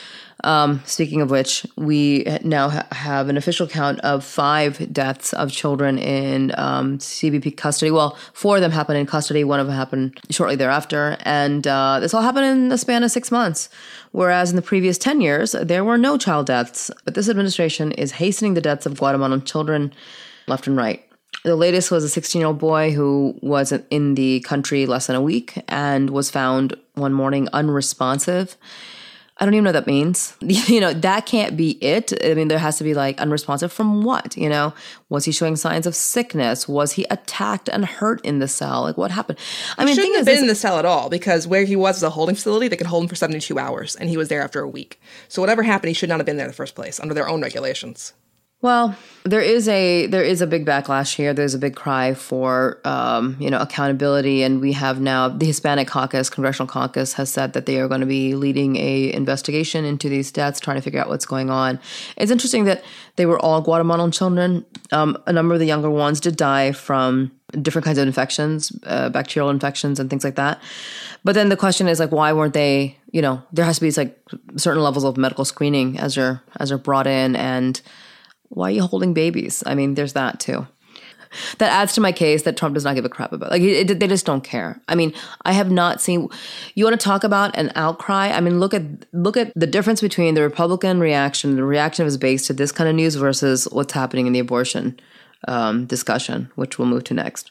Um, speaking of which, we now ha- have an official count of five deaths of children in um, C B P custody. Well, four of them happened in custody. One of them happened shortly thereafter. And uh, this all happened in the span of six months. Whereas in the previous ten years, there were no child deaths. But this administration is hastening the deaths of Guatemalan children left and right. The latest was a sixteen-year-old boy who was in the country less than a week and was found one morning unresponsive. I don't even know what that means. You know, that can't be it. I mean, there has to be like unresponsive from what, you know? Was he showing signs of sickness? Was he attacked and hurt in the cell? Like what happened? I mean, He shouldn't thing have is, been this- in the cell at all because where he was is a holding facility. They could hold him for seventy-two hours and he was there after a week. So whatever happened, he should not have been there in the first place under their own regulations. Well, there is a there is a big backlash here. There's a big cry for um, you know accountability, and we have now the Hispanic Caucus, Congressional Caucus, has said that they are going to be leading a investigation into these deaths, trying to figure out what's going on. It's interesting that they were all Guatemalan children. Um, a number of the younger ones did die from different kinds of infections, uh, bacterial infections, and things like that. But then the question is like, why weren't they? You know, there has to be like certain levels of medical screening as they're as they're brought in and. Why are you holding babies? I mean, there's that too. That adds to my case that Trump does not give a crap about. Like, it, it, they just don't care. I mean, I have not seen. You want to talk about an outcry? I mean, look at look at the difference between the Republican reaction, the reaction of his base to this kind of news versus what's happening in the abortion um, discussion, which we'll move to next.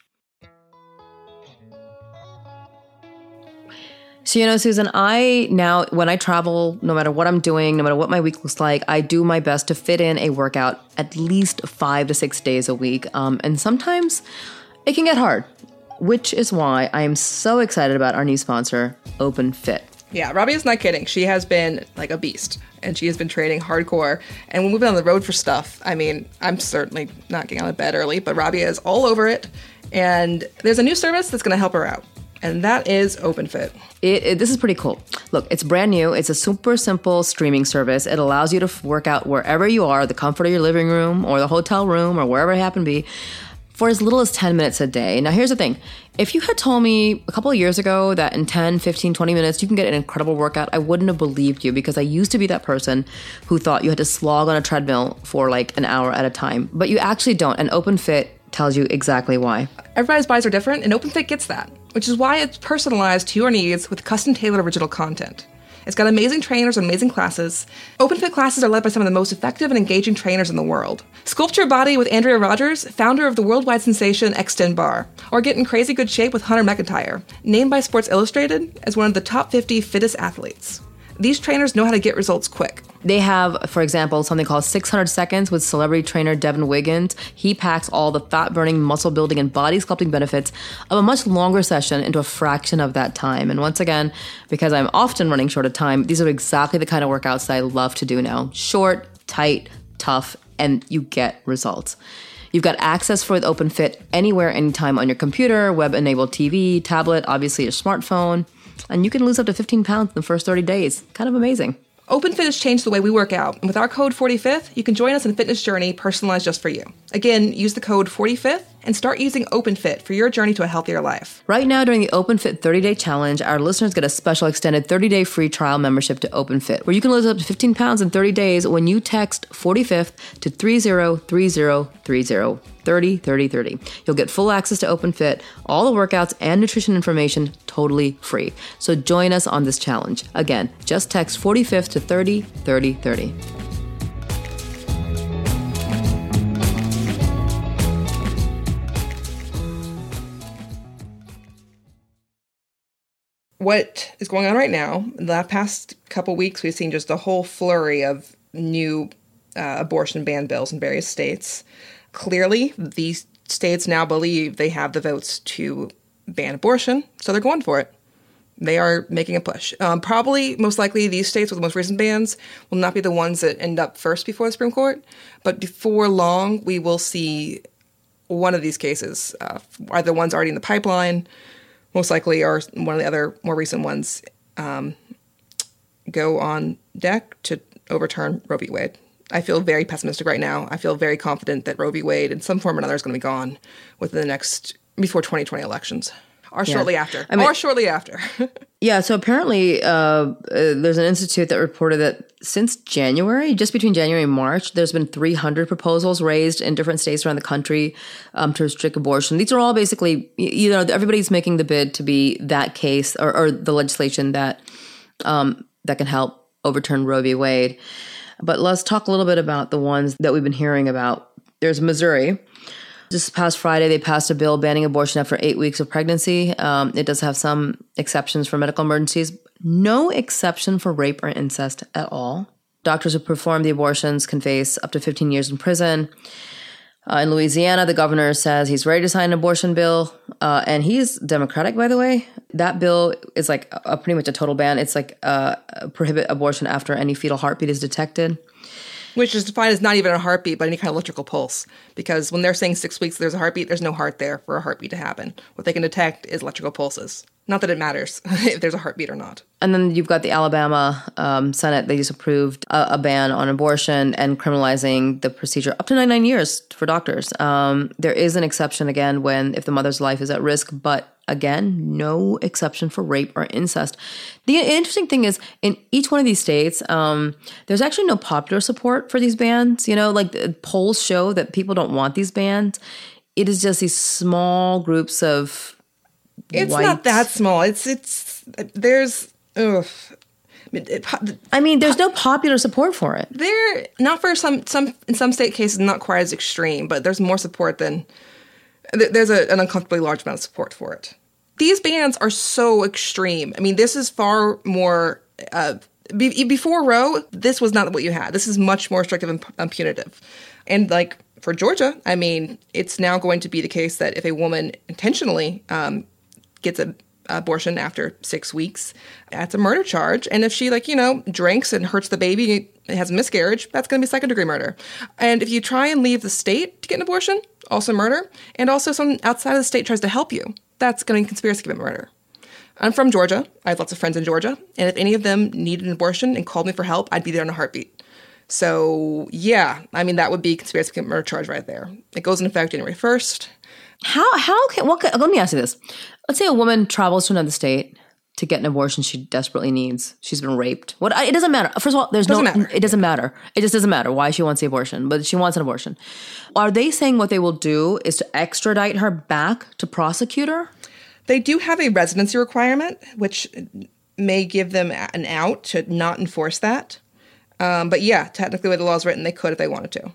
So, you know, Susan, I now, when I travel, no matter what I'm doing, no matter what my week looks like, I do my best to fit in a workout at least five to six days a week. Um, and sometimes it can get hard, which is why I am so excited about our new sponsor, OpenFit. Yeah, Robbie is not kidding. She has been like a beast and she has been training hardcore. And when we've been on the road for stuff, I mean, I'm certainly not getting out of bed early, but Robbie is all over it. And there's a new service that's going to help her out. And that is OpenFit. It, it, this is pretty cool. Look, it's brand new. It's a super simple streaming service. It allows you to f- work out wherever you are, the comfort of your living room or the hotel room or wherever it happen to be, for as little as ten minutes a day. Now, here's the thing. If you had told me a couple of years ago that in ten, fifteen, twenty minutes you can get an incredible workout, I wouldn't have believed you because I used to be that person who thought you had to slog on a treadmill for like an hour at a time. But you actually don't. And OpenFit tells you exactly why. Everybody's bodies are different, and OpenFit gets that, which is why it's personalized to your needs with custom-tailored original content. It's got amazing trainers and amazing classes. OpenFit classes are led by some of the most effective and engaging trainers in the world. Sculpt your body with Andrea Rogers, founder of the worldwide sensation Extend Bar, or get in crazy good shape with Hunter McIntyre, named by Sports Illustrated as one of the top fifty fittest athletes. These trainers know how to get results quick. They have, for example, something called six hundred seconds with celebrity trainer Devin Wiggins. He packs all the fat-burning, muscle-building, and body sculpting benefits of a much longer session into a fraction of that time. And once again, because I'm often running short of time, these are exactly the kind of workouts that I love to do now. Short, tight, tough, and you get results. You've got access for the OpenFit anywhere, anytime on your computer, web-enabled T V, tablet, obviously your smartphone. And you can lose up to fifteen pounds in the first thirty days. Kind of amazing. OpenFit has changed the way we work out, and with our code forty-fifth, you can join us in a fitness journey personalized just for you. Again, use the code forty-fifth and start using OpenFit for your journey to a healthier life. Right now, during the OpenFit thirty-day challenge, our listeners get a special extended thirty-day free trial membership to OpenFit, where you can lose up to fifteen pounds in thirty days when you text forty-fifth to three zero three zero three zero. thirty thirty thirty. You'll get full access to OpenFit, all the workouts and nutrition information totally free. So join us on this challenge. Again, just text forty-fifth to thirty thirty thirty. what is going on right now, in the past couple weeks, we've seen just a whole flurry of new uh, abortion ban bills in various states. Clearly, these states now believe they have the votes to ban abortion, so they're going for it. They are making a push. Um, probably, most likely, these states with the most recent bans will not be the ones that end up first before the Supreme Court. But before long, we will see one of these cases, uh, either ones already in the pipeline, most likely, or one of the other more recent ones, um, go on deck to overturn Roe v. Wade. I feel very pessimistic right now. I feel very confident that Roe v. Wade, in some form or another, is going to be gone within the next, before twenty twenty elections. Or yeah. shortly after. I mean, or shortly after. yeah, so apparently uh, uh, there's an institute that reported that since January, just between January and March, there's been three hundred proposals raised in different states around the country um, to restrict abortion. These are all basically, you know, everybody's making the bid to be that case or, or the legislation that um, that can help overturn Roe v. Wade. But let's talk a little bit about the ones that we've been hearing about. There's Missouri. This past Friday, they passed a bill banning abortion after eight weeks of pregnancy. Um, it does have some exceptions for medical emergencies. No exception for rape or incest at all. Doctors who perform the abortions can face up to fifteen years in prison. Uh, in Louisiana, the governor says he's ready to sign an abortion bill. Uh, and he's Democratic, by the way. That bill is like a, a pretty much a total ban. It's like uh, prohibit abortion after any fetal heartbeat is detected. Which is defined as not even a heartbeat, but any kind of electrical pulse. Because when they're saying six weeks there's a heartbeat, there's no heart there for a heartbeat to happen. What they can detect is electrical pulses. Not that it matters if there's a heartbeat or not. And then you've got the Alabama um, Senate. They just approved a, a ban on abortion and criminalizing the procedure up to ninety-nine years for doctors. Um, there is an exception, again, when if the mother's life is at risk, but again, no exception for rape or incest. The interesting thing is, in each one of these states, um, there's actually no popular support for these bans. You know, like the polls show that people don't want these bans. It is just these small groups of It's white. not that small. It's, it's, there's, ugh. It, it, I mean, there's no popular support for it. There, not for some, some, in some state cases, not quite as extreme, but there's more support than, there's a, an uncomfortably large amount of support for it. These bans are so extreme. I mean, this is far more, uh, be, before Roe, this was not what you had. This is much more restrictive and, and punitive. And like for Georgia, I mean, it's now going to be the case that if a woman intentionally um, gets an abortion after six weeks, that's a murder charge. And if she, like, you know, drinks and hurts the baby, it has a miscarriage, that's going to be second degree murder. And if you try and leave the state to get an abortion, also murder. And also someone outside of the state tries to help you, that's going to be conspiracy to commit murder. I'm from Georgia. I have lots of friends in Georgia. And if any of them needed an abortion and called me for help, I'd be there in a heartbeat. So, yeah, I mean, that would be conspiracy to commit murder charge right there. It goes into effect January first. How, how can, what, let me ask you this. Let's say a woman travels to another state to get an abortion she desperately needs. She's been raped. What? It doesn't matter. First of all, there's doesn't no, matter. It doesn't matter. It just doesn't matter why she wants the abortion, but she wants an abortion. Are they saying what they will do is to extradite her back to prosecute her? They do have a residency requirement, which may give them an out to not enforce that. Um, but yeah, technically the way the law is written, they could if they wanted to.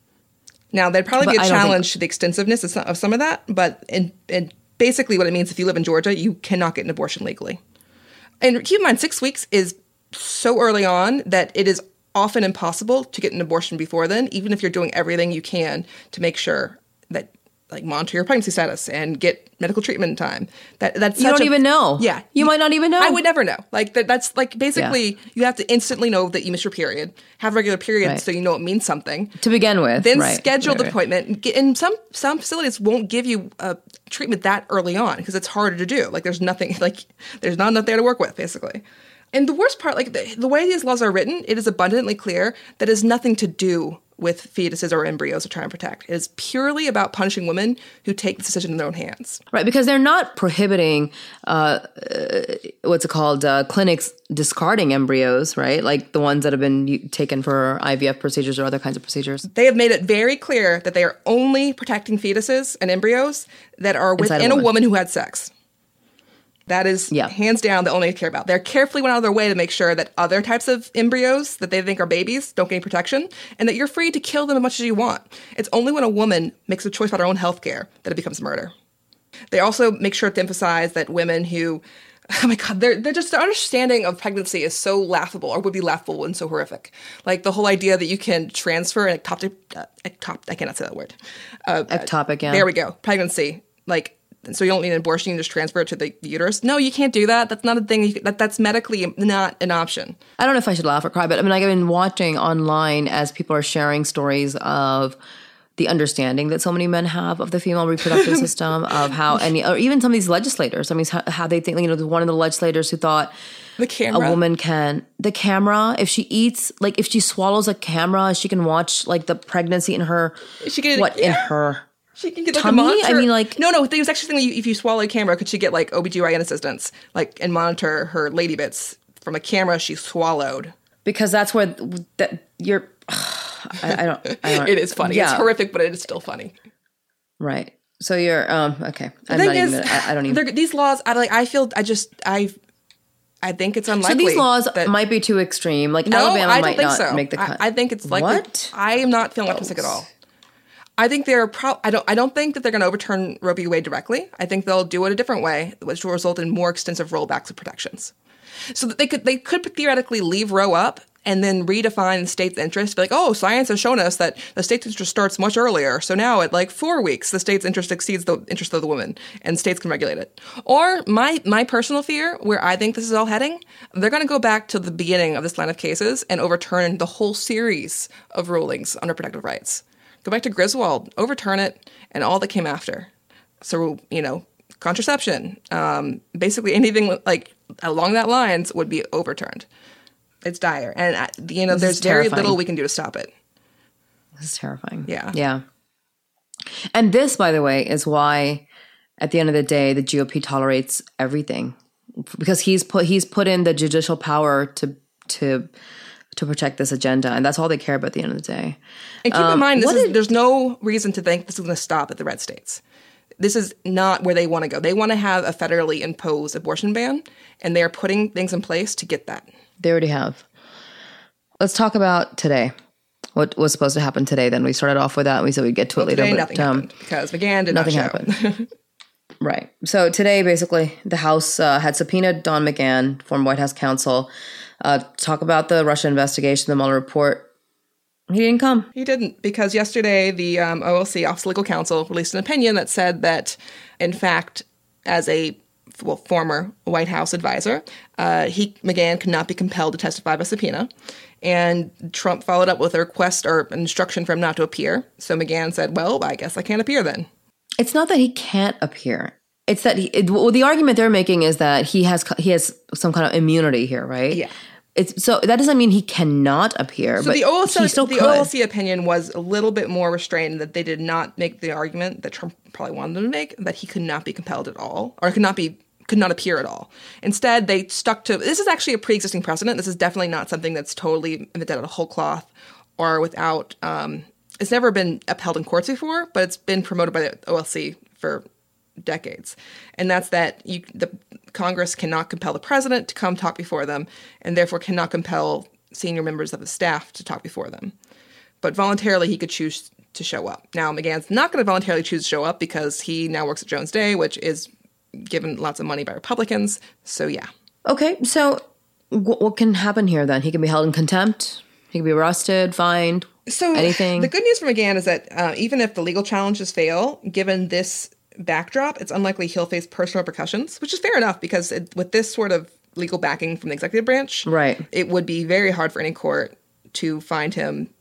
Now, there'd probably But be a I don't challenge think- to the extensiveness of some, of some of that, but in, in basically what it means, if you live in Georgia, you cannot get an abortion legally. And keep in mind, six weeks is so early on that it is often impossible to get an abortion before then, even if you're doing everything you can to make sure that, like, monitor your pregnancy status and get medical treatment in time. That that's You such don't a- even know. Yeah, You might not even know. I would never know. Like that, that's like basically Yeah. you have to instantly know that you missed your period, have regular periods Right. so you know it means something. To begin with. Then right, schedule right, the right. appointment. And get- And some some facilities won't give you uh, treatment that early on because it's harder to do. Like there's nothing like there's not enough there to work with basically. And the worst part, like the, the way these laws are written, it is abundantly clear that it has nothing to do with fetuses or embryos to try and protect. It is purely about punishing women who take the decision in their own hands. Right, because they're not prohibiting, uh, uh, what's it called, uh, clinics discarding embryos, right? Like the ones that have been u- taken for I V F procedures or other kinds of procedures. They have made it very clear that they are only protecting fetuses and embryos that are Inside a within a woman. woman who had sex. That is Yeah. hands down the only they care about. They're carefully went out of their way to make sure that other types of embryos that they think are babies don't get any protection and that you're free to kill them as much as you want. It's only when a woman makes a choice about her own health care that it becomes murder. They also make sure to emphasize that women who oh my God, they're, they're just, their understanding of pregnancy is so laughable, or would be laughable and so horrific. Like the whole idea that you can transfer an ectopic, uh, ectop, I cannot say that word. Uh, Ectopic, yeah. There we go. Pregnancy. Like, so you don't need an abortion, you can just transfer it to the uterus. No, you can't do that. That's not a thing. You can, that, that's medically not an option. I don't know if I should laugh or cry, but I mean, like, I've been watching online as people are sharing stories of the understanding that so many men have of the female reproductive system, of how any, or even some of these legislators. I mean, how, how they think, you know, one of the legislators who thought the camera. a woman can, the camera, if she eats, like if she swallows a camera, she can watch like the pregnancy in her, she can, what, yeah. in her She can get like tummy? a monitor. I mean, like, no, no. There's actually something, if you swallow a camera, could she get like O B G Y N assistance, like, and monitor her lady bits from a camera she swallowed? Because that's where that you're. I, I don't. I don't It is funny. Yeah. It's horrific, but it is still funny. Right. So you're um okay. The I'm thing not is, even. Gonna, I, I don't even. these laws. I like. I feel. I just. I. I think it's unlikely. So these laws that, might be too extreme. Like no, Alabama I don't might think not so. make the cut. I, I think it's likely. What? I am not feeling optimistic at all. I think they're pro- I don't I don't think that they're going to overturn Roe v. Wade directly. I think they'll do it a different way, which will result in more extensive rollbacks of protections. So that they could they could theoretically leave Roe up and then redefine the state's interest. Be like, oh, science has shown us that the state's interest starts much earlier. So now at like four weeks, the state's interest exceeds the interest of the woman, and states can regulate it. Or my my personal fear, where I think this is all heading, they're going to go back to the beginning of this line of cases and overturn the whole series of rulings on reproductive rights. Go back to Griswold, overturn it, and all that came after. So, you know, contraception, um, basically anything like along that lines would be overturned. It's dire. And, uh, you know, This there's is very terrifying. little we can do to stop it. This is terrifying. Yeah. Yeah. And this, by the way, is why at the end of the day, the G O P tolerates everything, because he's put he's put in the judicial power to to to protect this agenda, and that's all they care about at the end of the day. And keep Um, in mind, this what is, did- there's no reason to think this is going to stop at the red states. This is not where they want to go. They want to have a federally imposed abortion ban, and they're putting things in place to get that. They already have. Let's talk about today. What was supposed to happen today? Then we started off with that, and we said we'd get to it later. Today, but, nothing um, happened because McGahn did nothing not show. happened. Right. So today, basically, the House uh, had subpoenaed Don McGahn, former White House counsel, uh, talk about the Russia investigation, the Mueller report. He didn't come. He didn't, because yesterday the um, O L C, Office of Legal Counsel, released an opinion that said that, in fact, as a well, former White House advisor, uh, he McGahn could not be compelled to testify by subpoena. And Trump followed up with a request or an instruction for him not to appear. So McGahn said, well, I guess I can't appear then. It's not that he can't appear. It's that he, it, well, the argument they're making is that he has he has some kind of immunity here, right? Yeah. It's so that doesn't mean he cannot appear. So but the O L C, he still the could. O L C opinion was a little bit more restrained, that they did not make the argument that Trump probably wanted them to make, that he could not be compelled at all, or could not be could not appear at all. Instead, they stuck to, this is actually a pre-existing precedent. This is definitely not something that's totally invented out of whole cloth or without, um, it's never been upheld in courts before, but it's been promoted by the O L C for decades. And that's that you, the Congress cannot compel the president to come talk before them, and therefore cannot compel senior members of the staff to talk before them. But voluntarily, he could choose to show up. Now, McGahn's not going to voluntarily choose to show up because he now works at Jones Day, which is given lots of money by Republicans. So, yeah. Okay, so what, what can happen here then? He can be held in contempt. He can be arrested, fined, So anything. the good news for McGahn is that uh, even if the legal challenges fail, given this backdrop, it's unlikely he'll face personal repercussions, which is fair enough, because it, with this sort of legal backing from the executive branch, Right. it would be very hard for any court to find him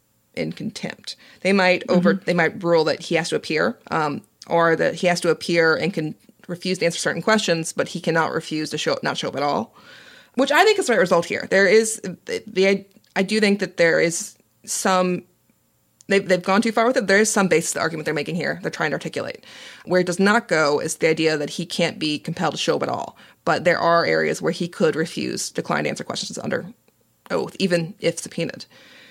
in contempt. They might over Mm-hmm. they might rule that he has to appear, um, or that he has to appear and can refuse to answer certain questions, but he cannot refuse to show not show up at all, which I think is the right result here. There is the, the I do think that there is some. They've, they've gone too far with it. There is some basis to the argument they're making here. They're trying to articulate. Where it does not go is the idea that he can't be compelled to show up at all. But there are areas where he could refuse, decline to answer questions under oath, even if subpoenaed.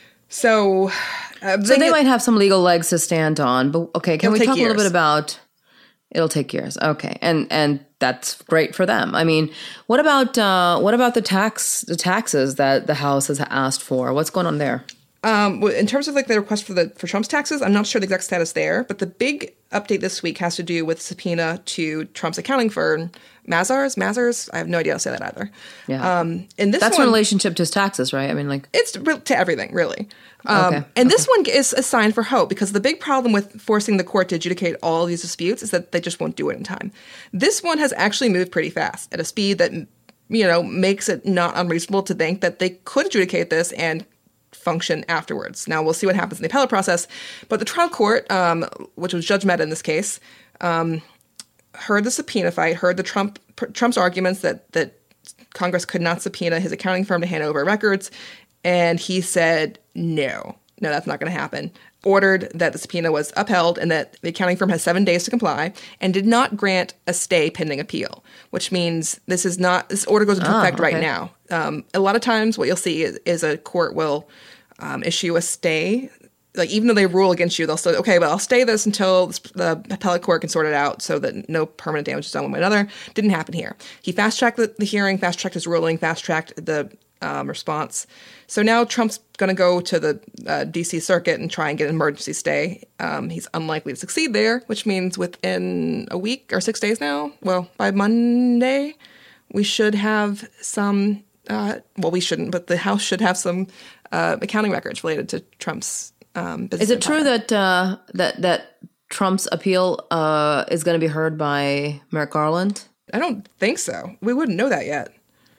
So, uh, So they might have some legal legs to stand on, but okay, can It'll we take talk a little years. bit about? It'll take years, okay, and and that's great for them. I mean, what about uh, what about the tax the taxes that the House has asked for? What's going on there? Um, in terms of like the request for the for Trump's taxes, I'm not sure the exact status there, but the big update this week has to do with subpoena to Trump's accounting firm, Mazars. Mazars, I have no idea how to say that either. Yeah. Um, and this That's one, in relationship to his taxes, right? I mean, like it's to everything, really. Um, Okay. And this one is a sign for hope, because the big problem with forcing the court to adjudicate all these disputes is that they just won't do it in time. This one has actually moved pretty fast at a speed that, you know, makes it not unreasonable to think that they could adjudicate this and function afterwards. Now, we'll see what happens in the appellate process, but the trial court, um, which was Judge Mehta in this case, um, heard the subpoena fight, heard the Trump Trump's arguments that that Congress could not subpoena his accounting firm to hand over records, and he said, no, no, that's not going to happen. Ordered that the subpoena was upheld and that the accounting firm has seven days to comply, and did not grant a stay pending appeal, which means this is not, this order goes into Oh, effect right okay. now. Um, a lot of times what you'll see is, is a court will um, issue a stay. Like, even though they rule against you, they'll say, okay, well, I'll stay this until the appellate court can sort it out so that no permanent damage is done one way or another. Didn't happen here. He fast-tracked the, the hearing, fast-tracked his ruling, fast-tracked the um, response. So now Trump's going to go to the uh, D C Circuit and try and get an emergency stay. Um, he's unlikely to succeed there, which means within a week or six days now, well, by Monday, we should have some, uh, well, we shouldn't, but the House should have some uh, accounting records related to Trump's um, business. is it true empire. that uh, that that Trump's appeal uh, is going to be heard by Merrick Garland? I don't think so. We wouldn't know that yet.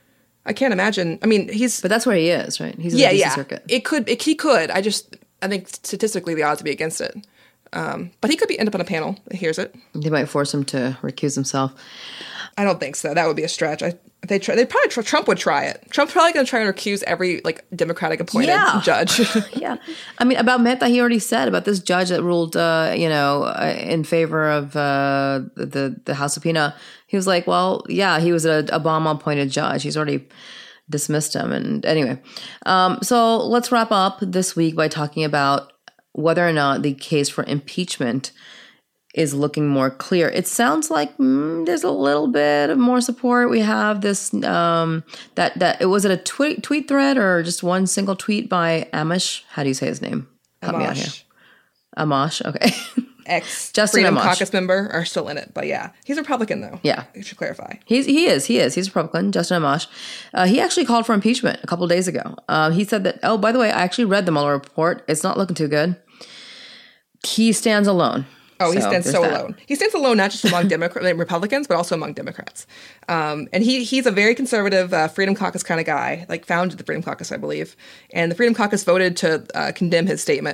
I can't imagine. I mean, he's But that's where he is, right? He's in yeah, the D C yeah. circuit. It could. It, he could. I just. I think statistically the odds would be against it. Um, but he could be end up on a panel that hears it. They might force him to recuse himself. I don't think so. That would be a stretch. I they try. They probably tr- Trump would try it. Trump's probably going to try and recuse every like Democratic appointed Yeah. judge. Yeah. I mean, about Mehta, he already said about this judge that ruled, uh, you know, uh, in favor of uh, the, the House subpoena. He was like, well, yeah, he was a Obama appointed judge. He's already dismissed him. And anyway, um, so let's wrap up this week by talking about whether or not the case for impeachment is looking more clear. It sounds like mm, there's a little bit of more support. We have this, um, that, that, it was it a tweet, tweet thread or just one single tweet by Amash? How do you say his name? Help me out here. Amash, Amash. Okay. ex Justin Freedom Amash. Caucus member, are still in it. But yeah, he's a Republican though. Yeah. I should clarify. He's, he is, he is. He's a Republican, Justin Amash. Uh, he actually called for impeachment a couple of days ago. Uh, he said that, oh, by the way, I actually read the Mueller report. It's not looking too good. He stands alone. Oh, he So, stands there's so that. alone. He stands alone not just among Democrat Republicans, but also among Democrats. Um, and he he's a very conservative uh, Freedom Caucus kind of guy, like founded the Freedom Caucus, I believe. And the Freedom Caucus voted to uh, condemn his statement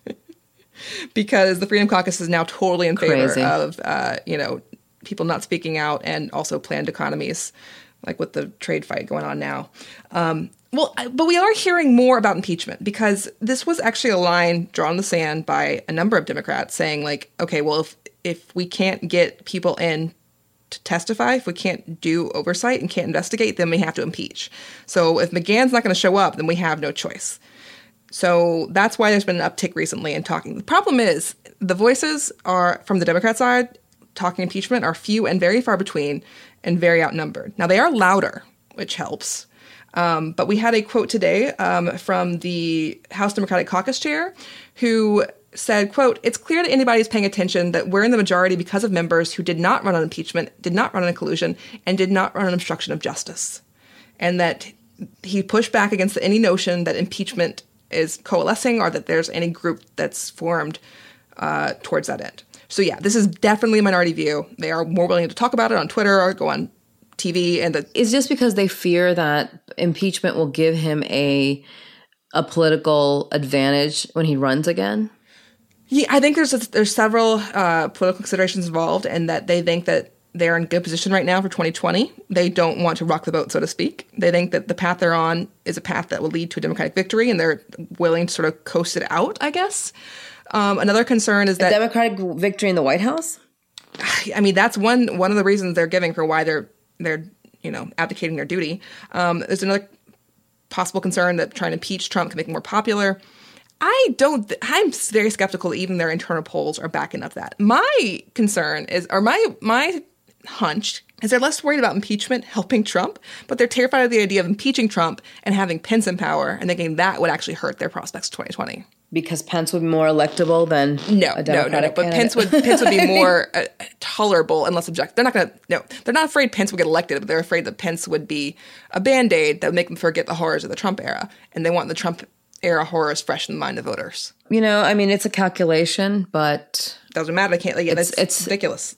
because the Freedom Caucus is now totally in favor Crazy. of, uh, you know, people not speaking out and also planned economies, like with the trade fight going on now. Um, Well, I- but we are hearing more about impeachment because this was actually a line drawn in the sand by a number of Democrats saying, like, okay, well, if if we can't get people in to testify, if we can't do oversight and can't investigate, then we have to impeach. So if McGahn's not going to show up, then we have no choice. So that's why there's been an uptick recently in talking. The problem is the voices are from the Democrat side talking impeachment are few and very far between and very outnumbered. Now they are louder, which helps. Um, but we had a quote today um, from the House Democratic Caucus chair who said, quote, "It's clear to anybody who's paying attention that we're in the majority because of members who did not run on impeachment, did not run on collusion, and did not run on obstruction of justice." And that he pushed back against any notion that impeachment is coalescing or that there's any group that's formed uh, towards that end. So yeah, this is definitely a minority view. They are more willing to talk about it on Twitter or go on T V, and the It's just because they fear that impeachment will give him a a political advantage when he runs again. Yeah, I think there's there's several uh, political considerations involved, and that they think that they're in good position right now for twenty twenty. They don't want to rock the boat, so to speak. They think that the path they're on is a path that will lead to a Democratic victory, and they're willing to sort of coast it out, I guess. Um, another concern is that Democratic victory in the White House? I mean, that's one one of the reasons they're giving for why they're they're you know abdicating their duty. Um, there's another possible concern that trying to impeach Trump can make him more popular. I don't. Th- I'm very skeptical that even their internal polls are backing up that. My concern is, or my my hunch is they're less worried about impeachment helping Trump, but they're terrified of the idea of impeaching Trump and having Pence in power and thinking that would actually hurt their prospects in twenty twenty. Because Pence would be more electable than no, a Democratic no, no, no. But candidate. Pence would Pence would be more uh, tolerable and less objective. They're not going to. No, they're not afraid Pence would get elected, but they're afraid that Pence would be a band-aid that would make them forget the horrors of the Trump era, and they want the Trump era horrors fresh in the mind of voters. You know, I mean, it's a calculation, but doesn't matter. They can't. Like, yeah, it's, that's it's ridiculous.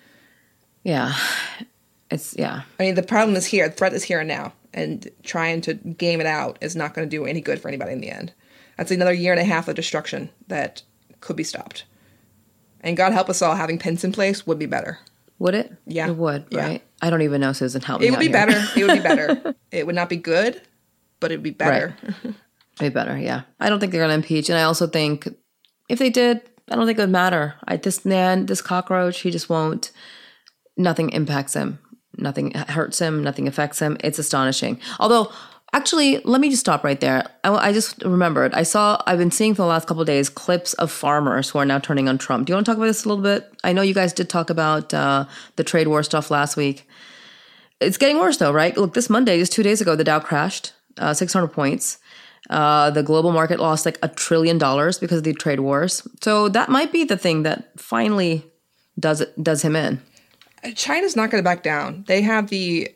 Yeah, it's yeah. I mean, the problem is here. The threat is here and now, and trying to game it out is not going to do any good for anybody in the end. That's another year and a half of destruction that could be stopped. And God help us all, having Pence in place would be better. Would it? Yeah. It would, yeah. right? I don't even know, Susan. Help me It would out be here. better. It would be better. It would not be good, but it would be better. Right. Way better, yeah. I don't think they're going to impeach. And I also think if they did, I don't think it would matter. I, this man, this cockroach, he just won't. Nothing impacts him. Nothing hurts him. Nothing affects him. It's astonishing. Although, actually, let me just stop right there. I, I just remembered. I saw, I've been seeing for the last couple of days clips of farmers who are now turning on Trump. Do you want to talk about this a little bit? I know you guys did talk about uh, the trade war stuff last week. It's getting worse though, right? Look, this Monday, just two days ago, the Dow crashed uh, six hundred points. Uh, the global market lost like a trillion dollars because of the trade wars. So that might be the thing that finally does it, does him in. China's not going to back down. They have the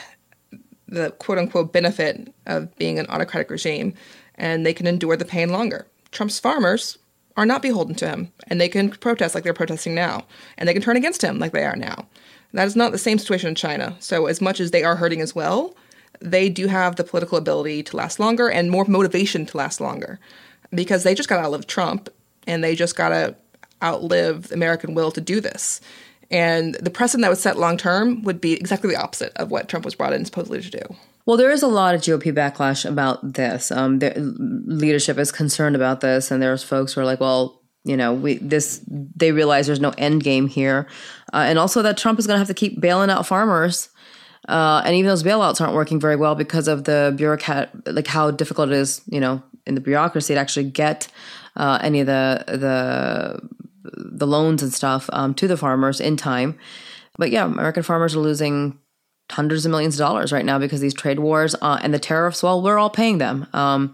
the quote unquote benefit of being an autocratic regime, and they can endure the pain longer. Trump's farmers are not beholden to him, and they can protest like they're protesting now, and they can turn against him like they are now. That is not the same situation in China. So as much as they are hurting as well, they do have the political ability to last longer and more motivation to last longer, because they just got to outlive Trump, and they just got to outlive the American will to do this. And the precedent that would set long term would be exactly the opposite of what Trump was brought in supposedly to do. Well, there is a lot of G O P backlash about this. Um, the leadership is concerned about this, and there's folks who are like, well, you know, we this they realize there's no end game here, uh, and also that Trump is going to have to keep bailing out farmers. Uh, and even those bailouts aren't working very well because of the bureaucrat, like how difficult it is, you know, in the bureaucracy to actually get uh, any of the the the loans and stuff um, to the farmers in time. But yeah, American farmers are losing hundreds of millions of dollars right now because of these trade wars uh, and the tariffs. Well, we're all paying them. Um,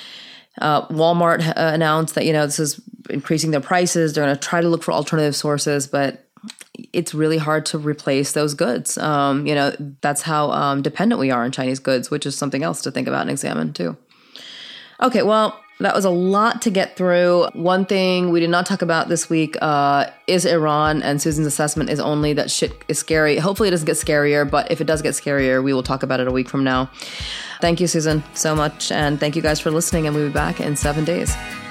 uh, Walmart uh, announced that, you know, this is increasing their prices. They're going to try to look for alternative sources, but it's really hard to replace those goods. Um, you know, that's how um, dependent we are on Chinese goods, which is something else to think about and examine too. Okay, well, that was a lot to get through. One thing we did not talk about this week uh, is Iran, and Susan's assessment is only that shit is scary. Hopefully it doesn't get scarier, but if it does get scarier, we will talk about it a week from now. Thank you, Susan, so much, and thank you guys for listening, and we'll be back in seven days.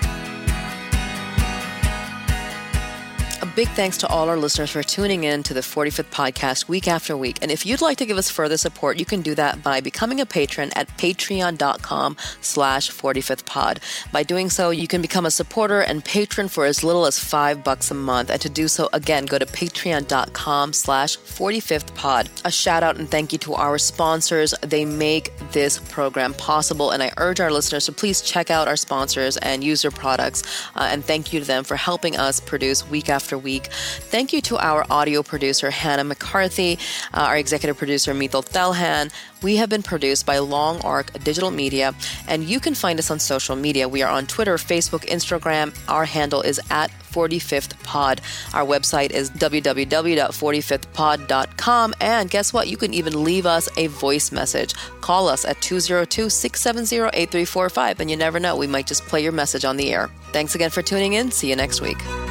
Big thanks to all our listeners for tuning in to the forty-fifth podcast week after week. And if you'd like to give us further support, you can do that by becoming a patron at patreon.com slash 45th pod. By doing so, you can become a supporter and patron for as little as five bucks a month. And to do so, again, go to patreon.com slash 45th pod. A shout out and thank you to our sponsors. They make this program possible. And I urge our listeners to please check out our sponsors and use their products. Uh, and thank you to them for helping us produce week after week. Week. Thank you to our audio producer, Hannah McCarthy, uh, our executive producer, Mithil Thelhan. We have been produced by Long Arc Digital Media, and you can find us on social media. We are on Twitter, Facebook, Instagram. Our handle is at forty-fifth pod. Our website is w w w dot forty-fifth pod dot com. And guess what? You can even leave us a voice message. Call us at two oh two, six seven zero, eight three four five, and you never know, we might just play your message on the air. Thanks again for tuning in. See you next week.